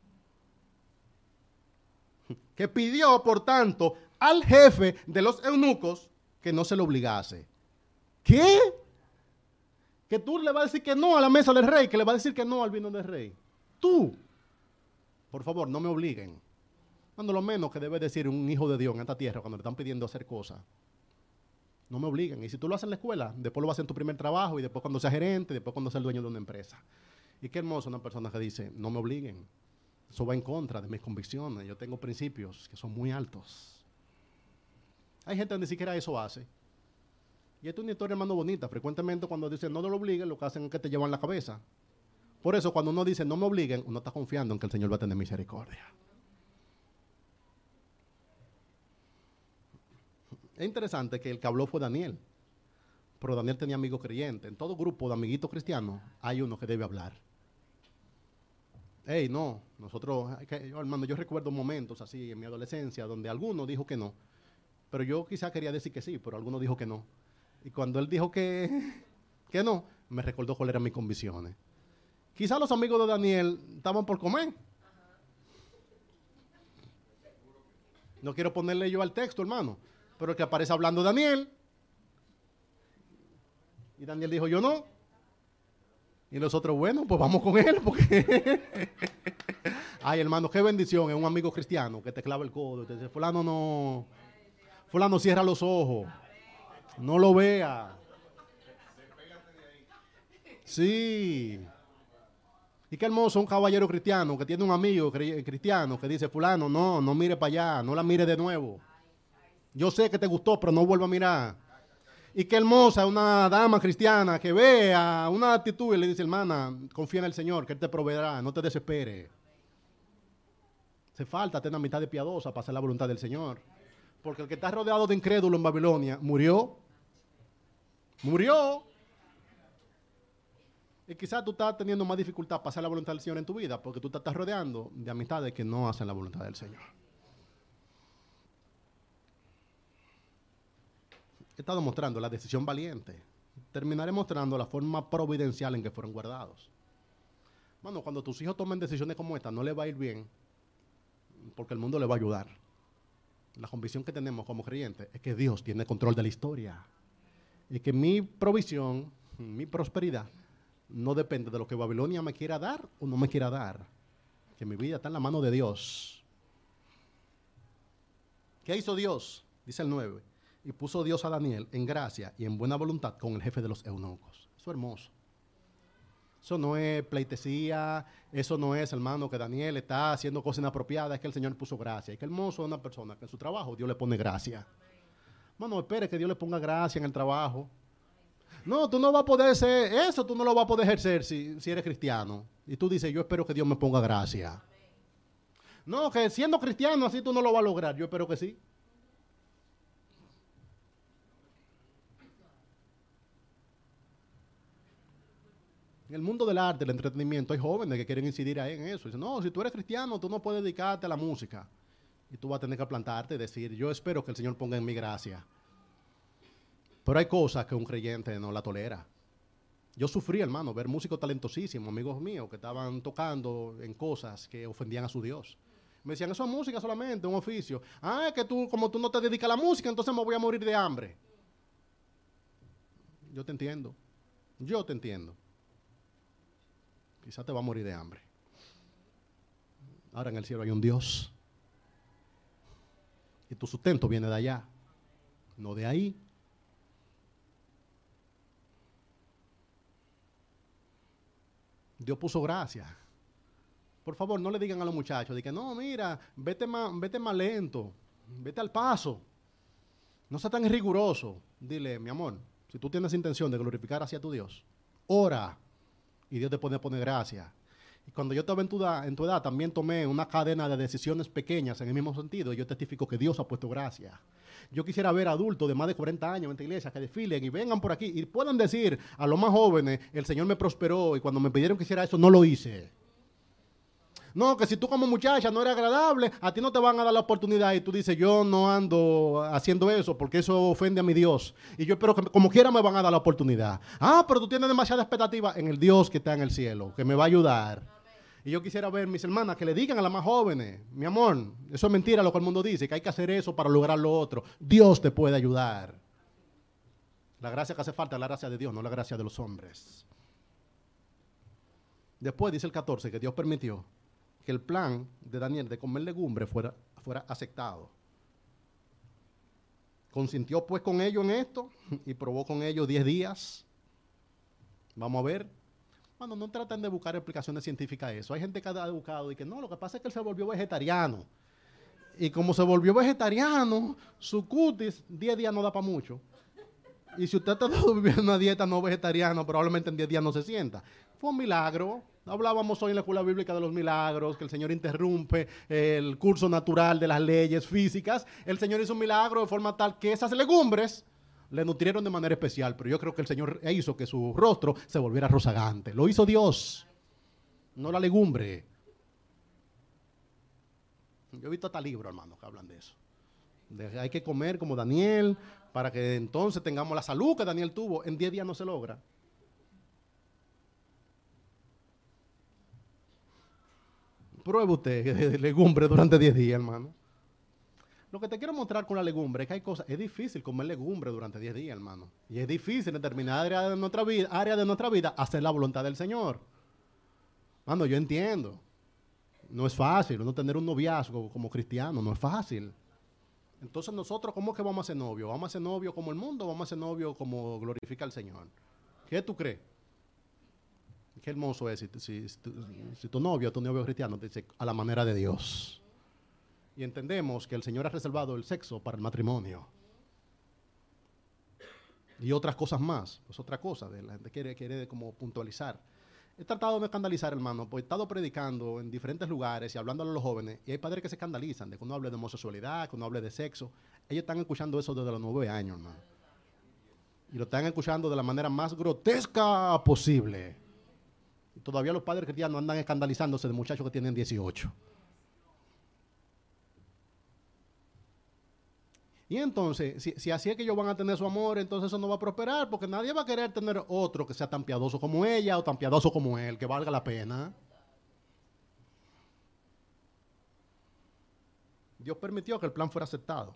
S1: que pidió, por tanto, al jefe de los eunucos que no se lo obligase. ¿Qué? Que tú le vas a decir que no a la mesa del rey, que le vas a decir que no al vino del rey. Tú. Por favor, no me obliguen. Cuando lo menos que debe decir un hijo de Dios en esta tierra cuando le están pidiendo hacer cosas. No me obliguen. Y si tú lo haces en la escuela, después lo vas a hacer en tu primer trabajo y después cuando seas gerente, después cuando seas el dueño de una empresa. Y qué hermoso una persona que dice, no me obliguen. Eso va en contra de mis convicciones. Yo tengo principios que son muy altos. Hay gente que ni siquiera eso hace. Y esto es una historia, hermano, bonita. Frecuentemente cuando dicen no lo obliguen, lo que hacen es que te llevan la cabeza. Por eso cuando uno dice no me obliguen, uno está confiando en que el Señor va a tener misericordia. Es interesante que el que habló fue Daniel. Pero Daniel tenía amigos creyentes. En todo grupo de amiguitos cristianos hay uno que debe hablar. Hey, no, nosotros, que, yo, hermano, yo recuerdo momentos así en mi adolescencia donde alguno dijo que no. Pero yo quizá quería decir que sí, pero alguno dijo que no. Y cuando él dijo que, que no, me recordó cuáles eran mis convicciones. Quizá los amigos de Daniel estaban por comer. No quiero ponerle yo al texto, hermano, pero el que aparece hablando Daniel. Y Daniel dijo, yo no. Y nosotros, bueno, pues vamos con él, porque... Ay, hermano, qué bendición es un amigo cristiano que te clava el codo y te dice, fulano no... Fulano cierra los ojos. No lo vea. Sí. Y qué hermoso un caballero cristiano que tiene un amigo cristiano que dice, fulano, no, no mire para allá, no la mire de nuevo. Yo sé que te gustó, pero no vuelva a mirar. Y qué hermosa una dama cristiana que vea una actitud y le dice, hermana, confía en el Señor, que Él te proveerá, no te desesperes. Hace falta tener una mitad de piadosa para hacer la voluntad del Señor. Porque el que está rodeado de incrédulos en Babilonia murió. Murió. Y quizás tú estás teniendo más dificultad para hacer la voluntad del Señor en tu vida porque tú te estás rodeando de amistades que no hacen la voluntad del Señor. He estado mostrando la decisión valiente. Terminaré mostrando la forma providencial en que fueron guardados. Bueno, cuando tus hijos tomen decisiones como esta, no les va a ir bien porque el mundo les va a ayudar. La convicción que tenemos como creyentes es que Dios tiene control de la historia y que mi provisión, mi prosperidad, no depende de lo que Babilonia me quiera dar o no me quiera dar. Que mi vida está en la mano de Dios. ¿Qué hizo Dios? Dice el nueve. Y puso Dios a Daniel en gracia y en buena voluntad con el jefe de los eunucos. Eso es hermoso. Eso no es pleitesía, eso no es, hermano, que Daniel está haciendo cosas inapropiadas, es que el Señor puso gracia. Y qué hermoso es una persona que en su trabajo Dios le pone gracia. Hermano, espere que Dios le ponga gracia en el trabajo. No, tú no vas a poder ser eso, tú no lo vas a poder ejercer si, si eres cristiano. Y tú dices, yo espero que Dios me ponga gracia. No, que siendo cristiano así tú no lo vas a lograr. Yo espero que sí. En el mundo del arte, del entretenimiento, hay jóvenes que quieren incidir ahí en eso. Dicen, no, si tú eres cristiano, tú no puedes dedicarte a la música. Y tú vas a tener que plantarte y decir, yo espero que el Señor ponga en mi gracia. Pero hay cosas que un creyente no la tolera. Yo sufrí, hermano, ver músicos talentosísimos, amigos míos, que estaban tocando en cosas que ofendían a su Dios. Me decían, eso es música solamente, un oficio. Ah, es que tú, como tú no te dedicas a la música, entonces me voy a morir de hambre. Yo te entiendo. Yo te entiendo. Quizás te va a morir de hambre. Ahora en el cielo hay un Dios. Y tu sustento viene de allá, no de ahí. Dios puso gracia. Por favor, no le digan a los muchachos, de que no, mira, vete más, vete más lento, vete al paso. No sea tan riguroso. Dile, mi amor, si tú tienes intención de glorificar hacia tu Dios, ora y Dios te pone a poner gracia. Y cuando yo estaba en tu, edad, en tu edad, también tomé una cadena de decisiones pequeñas en el mismo sentido y yo testifico que Dios ha puesto gracia. Yo quisiera ver adultos de más de cuarenta años en esta iglesia que desfilen y vengan por aquí y puedan decir a los más jóvenes, el Señor me prosperó y cuando me pidieron que hiciera eso, no lo hice. No, que si tú como muchacha no eres agradable, a ti no te van a dar la oportunidad y tú dices, yo no ando haciendo eso porque eso ofende a mi Dios. Y yo espero que como quiera me van a dar la oportunidad. Ah, pero tú tienes demasiada expectativa en el Dios que está en el cielo, que me va a ayudar. Y yo quisiera ver mis hermanas que le digan a las más jóvenes, mi amor, eso es mentira lo que el mundo dice, que hay que hacer eso para lograr lo otro. Dios te puede ayudar. La gracia que hace falta es la gracia de Dios, no la gracia de los hombres. Después dice el catorce que Dios permitió que el plan de Daniel de comer legumbre fuera, fuera aceptado. Consintió pues con ellos en esto y probó con ellos diez días. Vamos a ver. Bueno, no traten de buscar explicaciones científicas a eso. Hay gente que ha buscado y que no, lo que pasa es que él se volvió vegetariano. Y como se volvió vegetariano, su cutis diez días no da para mucho. Y si usted está viviendo una dieta no vegetariana, probablemente en diez días no se sienta. Fue un milagro. Hablábamos hoy en la escuela bíblica de los milagros, que el Señor interrumpe el curso natural de las leyes físicas. El Señor hizo un milagro de forma tal que esas legumbres le nutrieron de manera especial, pero yo creo que el Señor hizo que su rostro se volviera rozagante. Lo hizo Dios, no la legumbre. Yo he visto hasta libros, hermanos, que hablan de eso. De, hay que comer como Daniel, para que entonces tengamos la salud que Daniel tuvo. En diez días no se logra. Pruebe usted legumbre durante diez días, hermano. Lo que te quiero mostrar con la legumbre es que hay cosas, es difícil comer legumbre durante diez días, hermano. Y es difícil en determinada área de nuestra vida, área de nuestra vida hacer la voluntad del Señor. Mano, yo entiendo. No es fácil, uno tener un noviazgo como cristiano, no es fácil. Entonces nosotros, ¿cómo es que vamos a ser novio? ¿Vamos a ser novio como el mundo o vamos a ser novio como glorifica al Señor? ¿Qué tú crees? Qué hermoso es si, si, si, si tu novio, tu novio cristiano te dice a la manera de Dios. Y entendemos que el Señor ha reservado el sexo para el matrimonio. Y otras cosas más, pues otra cosa, de la gente quiere, quiere como puntualizar. He tratado de no escandalizar, hermano, porque he estado predicando en diferentes lugares y hablándole a los jóvenes, y hay padres que se escandalizan de que uno hable de homosexualidad, que uno hable de sexo. Ellos están escuchando eso desde los nueve años, hermano. Y lo están escuchando de la manera más grotesca posible. Y todavía los padres cristianos andan escandalizándose de muchachos que tienen dieciocho. Y entonces, si, si así es que ellos van a tener su amor, entonces eso no va a prosperar, porque nadie va a querer tener otro que sea tan piadoso como ella o tan piadoso como él, que valga la pena. Dios permitió que el plan fuera aceptado.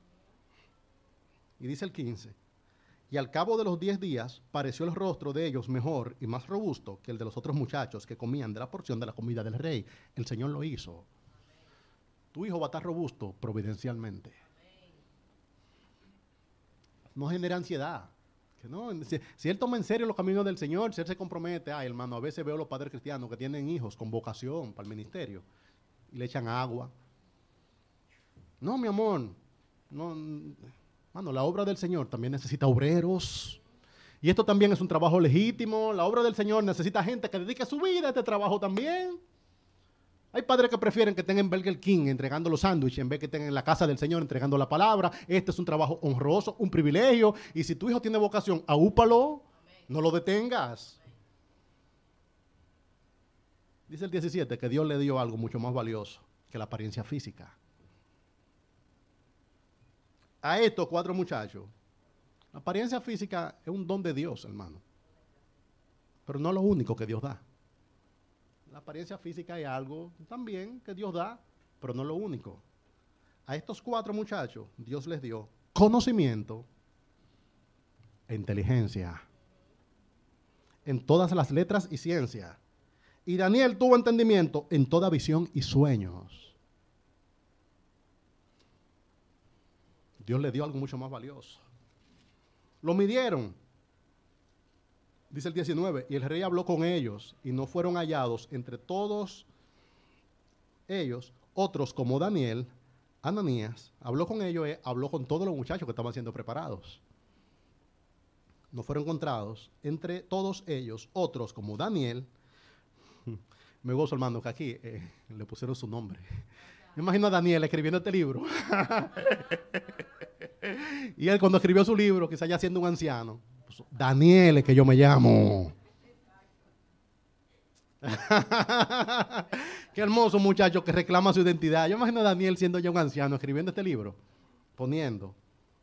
S1: Y dice el quince, y al cabo de los diez días pareció el rostro de ellos mejor y más robusto que el de los otros muchachos que comían de la porción de la comida del rey. El Señor lo hizo. Tu hijo va a estar robusto providencialmente. No genera ansiedad. Que no, si, si él toma en serio los caminos del Señor, si él se compromete, ay hermano, a veces veo a los padres cristianos que tienen hijos con vocación para el ministerio y le echan agua. No, mi amor, no, mano, la obra del Señor también necesita obreros. Y esto también es un trabajo legítimo. La obra del Señor necesita gente que dedique su vida a este trabajo también. Hay padres que prefieren que estén en Burger King entregando los sándwiches en vez que estén en la casa del Señor entregando la palabra. Este es un trabajo honroso, un privilegio. Y si tu hijo tiene vocación, aúpalo, no lo detengas. Dice el diecisiete que Dios le dio algo mucho más valioso que la apariencia física. A estos cuatro muchachos, la apariencia física es un don de Dios, hermano. Pero no es lo único que Dios da. La apariencia física es algo también que Dios da, pero no es lo único. A estos cuatro muchachos, Dios les dio conocimiento e inteligencia en todas las letras y ciencia. Y Daniel tuvo entendimiento en toda visión y sueños. Dios le dio algo mucho más valioso. Lo midieron. Dice el diecinueve, y el rey habló con ellos, y no fueron hallados entre todos ellos, otros como Daniel, Ananías, habló con ellos, eh, habló con todos los muchachos que estaban siendo preparados. No fueron encontrados entre todos ellos, otros como Daniel. Me gozo, hermano, que aquí eh, le pusieron su nombre. Me imagino a Daniel escribiendo este libro. Y él cuando escribió su libro, quizá ya siendo un anciano, pues, Daniel es que yo me llamo. Qué hermoso muchacho que reclama su identidad. Yo imagino a Daniel siendo ya un anciano escribiendo este libro, poniendo.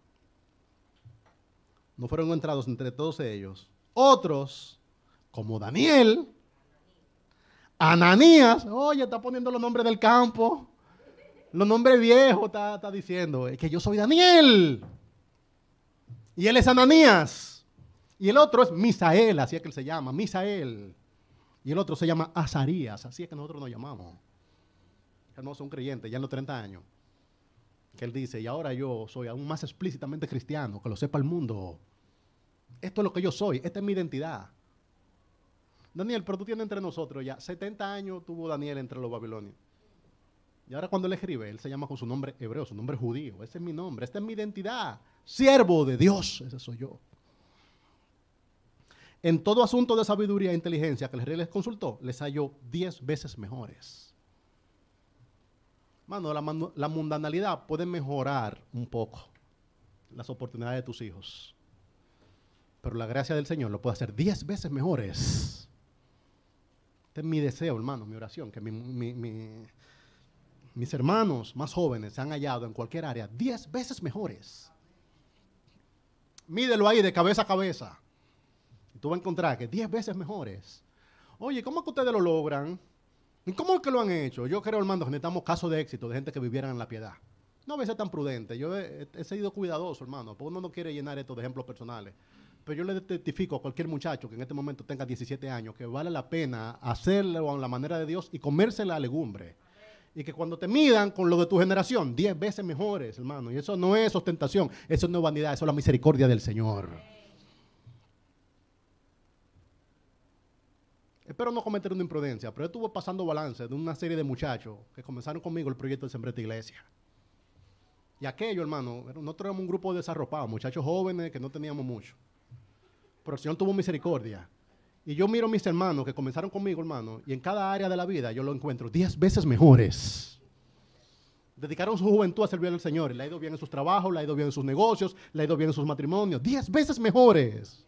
S1: No fueron encontrados entre todos ellos otros como Daniel, Ananías. Oye, está poniendo los nombres del campo, los nombres viejos. Está, está diciendo es que yo soy Daniel y él es Ananías y el otro es Misael, así es que él se llama Misael. Y el otro se llama Azarías, así es que nosotros nos llamamos. que no son creyentes, ya en los treinta años, que él dice, y ahora yo soy aún más explícitamente cristiano, que lo sepa el mundo. Esto es lo que yo soy, esta es mi identidad. Daniel, pero tú tienes entre nosotros ya, setenta años tuvo Daniel entre los babilonios. Y ahora cuando él escribe, él se llama con su nombre hebreo, su nombre judío. Ese es mi nombre, esta es mi identidad. Siervo de Dios, ese soy yo. En todo asunto de sabiduría e inteligencia que el rey les consultó, les halló diez veces mejores. Mano, la, la mundanalidad puede mejorar un poco las oportunidades de tus hijos. Pero la gracia del Señor lo puede hacer diez veces mejores. Este es mi deseo, hermano, mi oración, que mi, mi, mi, mis hermanos más jóvenes se han hallado en cualquier área diez veces mejores. Mídelo ahí de cabeza a cabeza. Y tú vas a encontrar que diez veces mejores. Oye, ¿cómo es que ustedes lo logran? ¿Y cómo es que lo han hecho? Yo creo, hermano, que necesitamos casos de éxito de gente que vivieran en la piedad. No voy a ser tan prudente. Yo he, he sido cuidadoso, hermano, porque uno no quiere llenar esto de ejemplos personales. Pero yo le testifico a cualquier muchacho que en este momento tenga diecisiete años que vale la pena hacerlo a la manera de Dios y comerse la legumbre. Y que cuando te midan con lo de tu generación, diez veces mejores, hermano. Y eso no es ostentación, eso no es vanidad, eso es la misericordia del Señor. Espero no cometer una imprudencia, pero yo estuve pasando balance de una serie de muchachos que comenzaron conmigo el proyecto de Sembrete Iglesia. Y aquello, hermano, nosotros éramos un grupo desarropado, muchachos jóvenes que no teníamos mucho. Pero el Señor tuvo misericordia. Y yo miro a mis hermanos que comenzaron conmigo, hermano, y en cada área de la vida yo lo encuentro diez veces mejores. Dedicaron su juventud a servir al Señor. Le ha ido bien en sus trabajos, le ha ido bien en sus negocios, le ha ido bien en sus matrimonios. Diez veces mejores.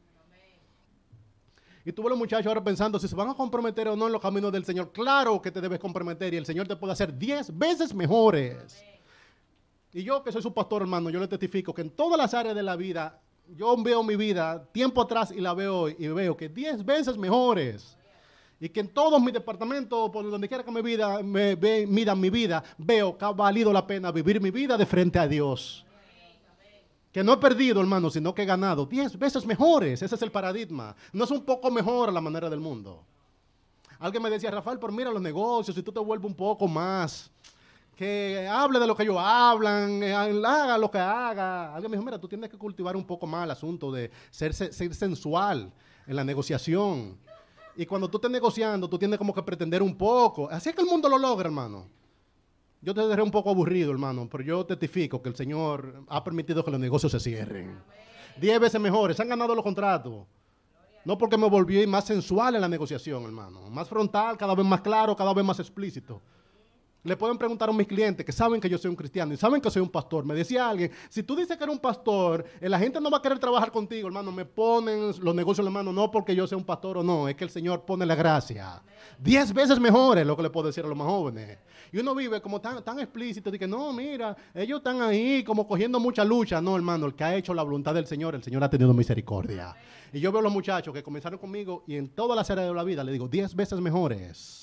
S1: Y tú ves los muchachos ahora pensando si se van a comprometer o no en los caminos del Señor. Claro que te debes comprometer y el Señor te puede hacer diez veces mejores. Y yo que soy su pastor, hermano, yo le testifico que en todas las áreas de la vida, yo veo mi vida tiempo atrás y la veo hoy y veo que diez veces mejores. Y que en todos mis departamentos, por donde quiera que me, vida, me ve, midan mi vida, veo que ha valido la pena vivir mi vida de frente a Dios. Que no he perdido, hermano, sino que he ganado diez veces mejores. Ese es el paradigma. No es un poco mejor a la manera del mundo. Alguien me decía, Rafael, pero mira los negocios, si tú te vuelves un poco más, que hable de lo que ellos hablan, eh, haga lo que haga. Alguien me dijo, mira, tú tienes que cultivar un poco más el asunto de ser, ser sensual en la negociación. Y cuando tú estés negociando, tú tienes como que pretender un poco. Así es que el mundo lo logra, hermano. Yo te dejé un poco aburrido, hermano, pero yo testifico que el Señor ha permitido que los negocios se cierren. Diez veces mejores, han ganado los contratos. No porque me volví más sensual en la negociación, hermano. Más frontal, cada vez más claro, cada vez más explícito. Le pueden preguntar a mis clientes que saben que yo soy un cristiano y saben que soy un pastor. Me decía alguien, si tú dices que eres un pastor, eh, la gente no va a querer trabajar contigo, hermano. Me ponen los negocios en la mano, no porque yo sea un pastor o no, es que el Señor pone la gracia. Diez veces mejor es lo que le puedo decir a los más jóvenes. Y uno vive como tan, tan explícito, de que no, mira, ellos están ahí como cogiendo mucha lucha. No, hermano, el que ha hecho la voluntad del Señor, el Señor ha tenido misericordia. Y yo veo a los muchachos que comenzaron conmigo y en todas las áreas de la vida le digo, diez veces mejores.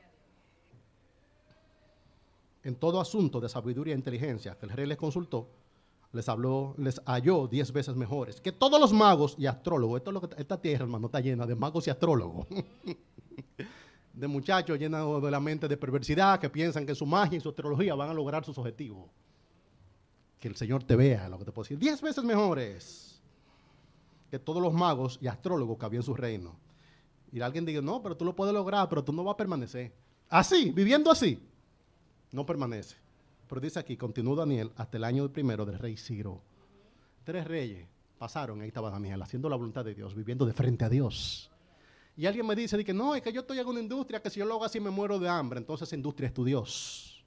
S1: En todo asunto de sabiduría e inteligencia que el rey les consultó, les habló, les halló diez veces mejores que todos los magos y astrólogos. Esto es lo que, esta tierra, hermano, está llena de magos y astrólogos. De muchachos llenos de la mente de perversidad que piensan que su magia y su astrología van a lograr sus objetivos. Que el Señor te vea, lo que te puedo decir. Diez veces mejores que todos los magos y astrólogos que había en su reino. Y alguien diga, no, pero tú lo puedes lograr, pero tú no vas a permanecer. Así, viviendo así. No permanece. Pero dice aquí, continuó Daniel hasta el año primero del rey Ciro. Tres reyes pasaron, ahí estaba Daniel, haciendo la voluntad de Dios, viviendo de frente a Dios. Y alguien me dice, que no, es que yo estoy en una industria que si yo lo hago así me muero de hambre. Entonces esa industria es tu Dios.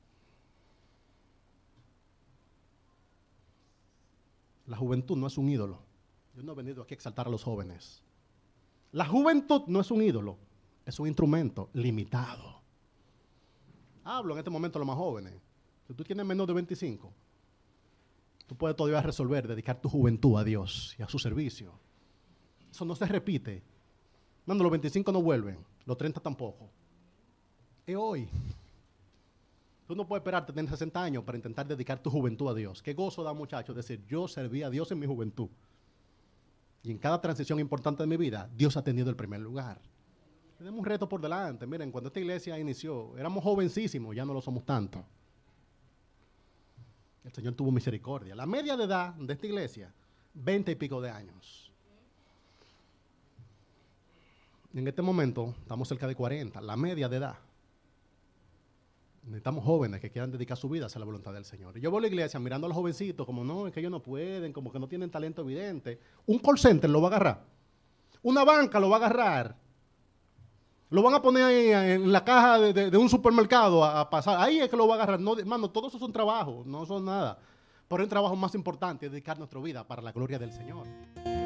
S1: La juventud no es un ídolo. Yo no he venido aquí a exaltar a los jóvenes. La juventud no es un ídolo, es un instrumento limitado. Hablo en este momento a los más jóvenes. Si tú tienes menos de veinticinco, tú puedes todavía resolver, dedicar tu juventud a Dios y a su servicio. Eso no se repite. Mano, los veinticinco no vuelven, los treinta tampoco. Es hoy. Tú no puedes esperar tener sesenta años para intentar dedicar tu juventud a Dios. Qué gozo da, muchachos, decir, yo serví a Dios en mi juventud. Y en cada transición importante de mi vida, Dios ha tenido el primer lugar. Tenemos un reto por delante. Miren, cuando esta iglesia inició, éramos jovencísimos, ya no lo somos tanto. El Señor tuvo misericordia. La media de edad de esta iglesia, veinte y pico de años. En este momento estamos cerca de cuarenta, la media de edad. Necesitamos jóvenes que quieran dedicar su vida a hacer la voluntad del Señor. Y yo voy a la iglesia mirando a los jovencitos como no, es que ellos no pueden, como que no tienen talento evidente. Un call center lo va a agarrar. Una banca lo va a agarrar. Lo van a poner ahí en la caja de, de, de un supermercado a, a pasar. Ahí es que lo va a agarrar. No, hermano, todos esos son trabajos, no son nada. Pero el trabajo más importante es dedicar nuestra vida para la gloria del Señor.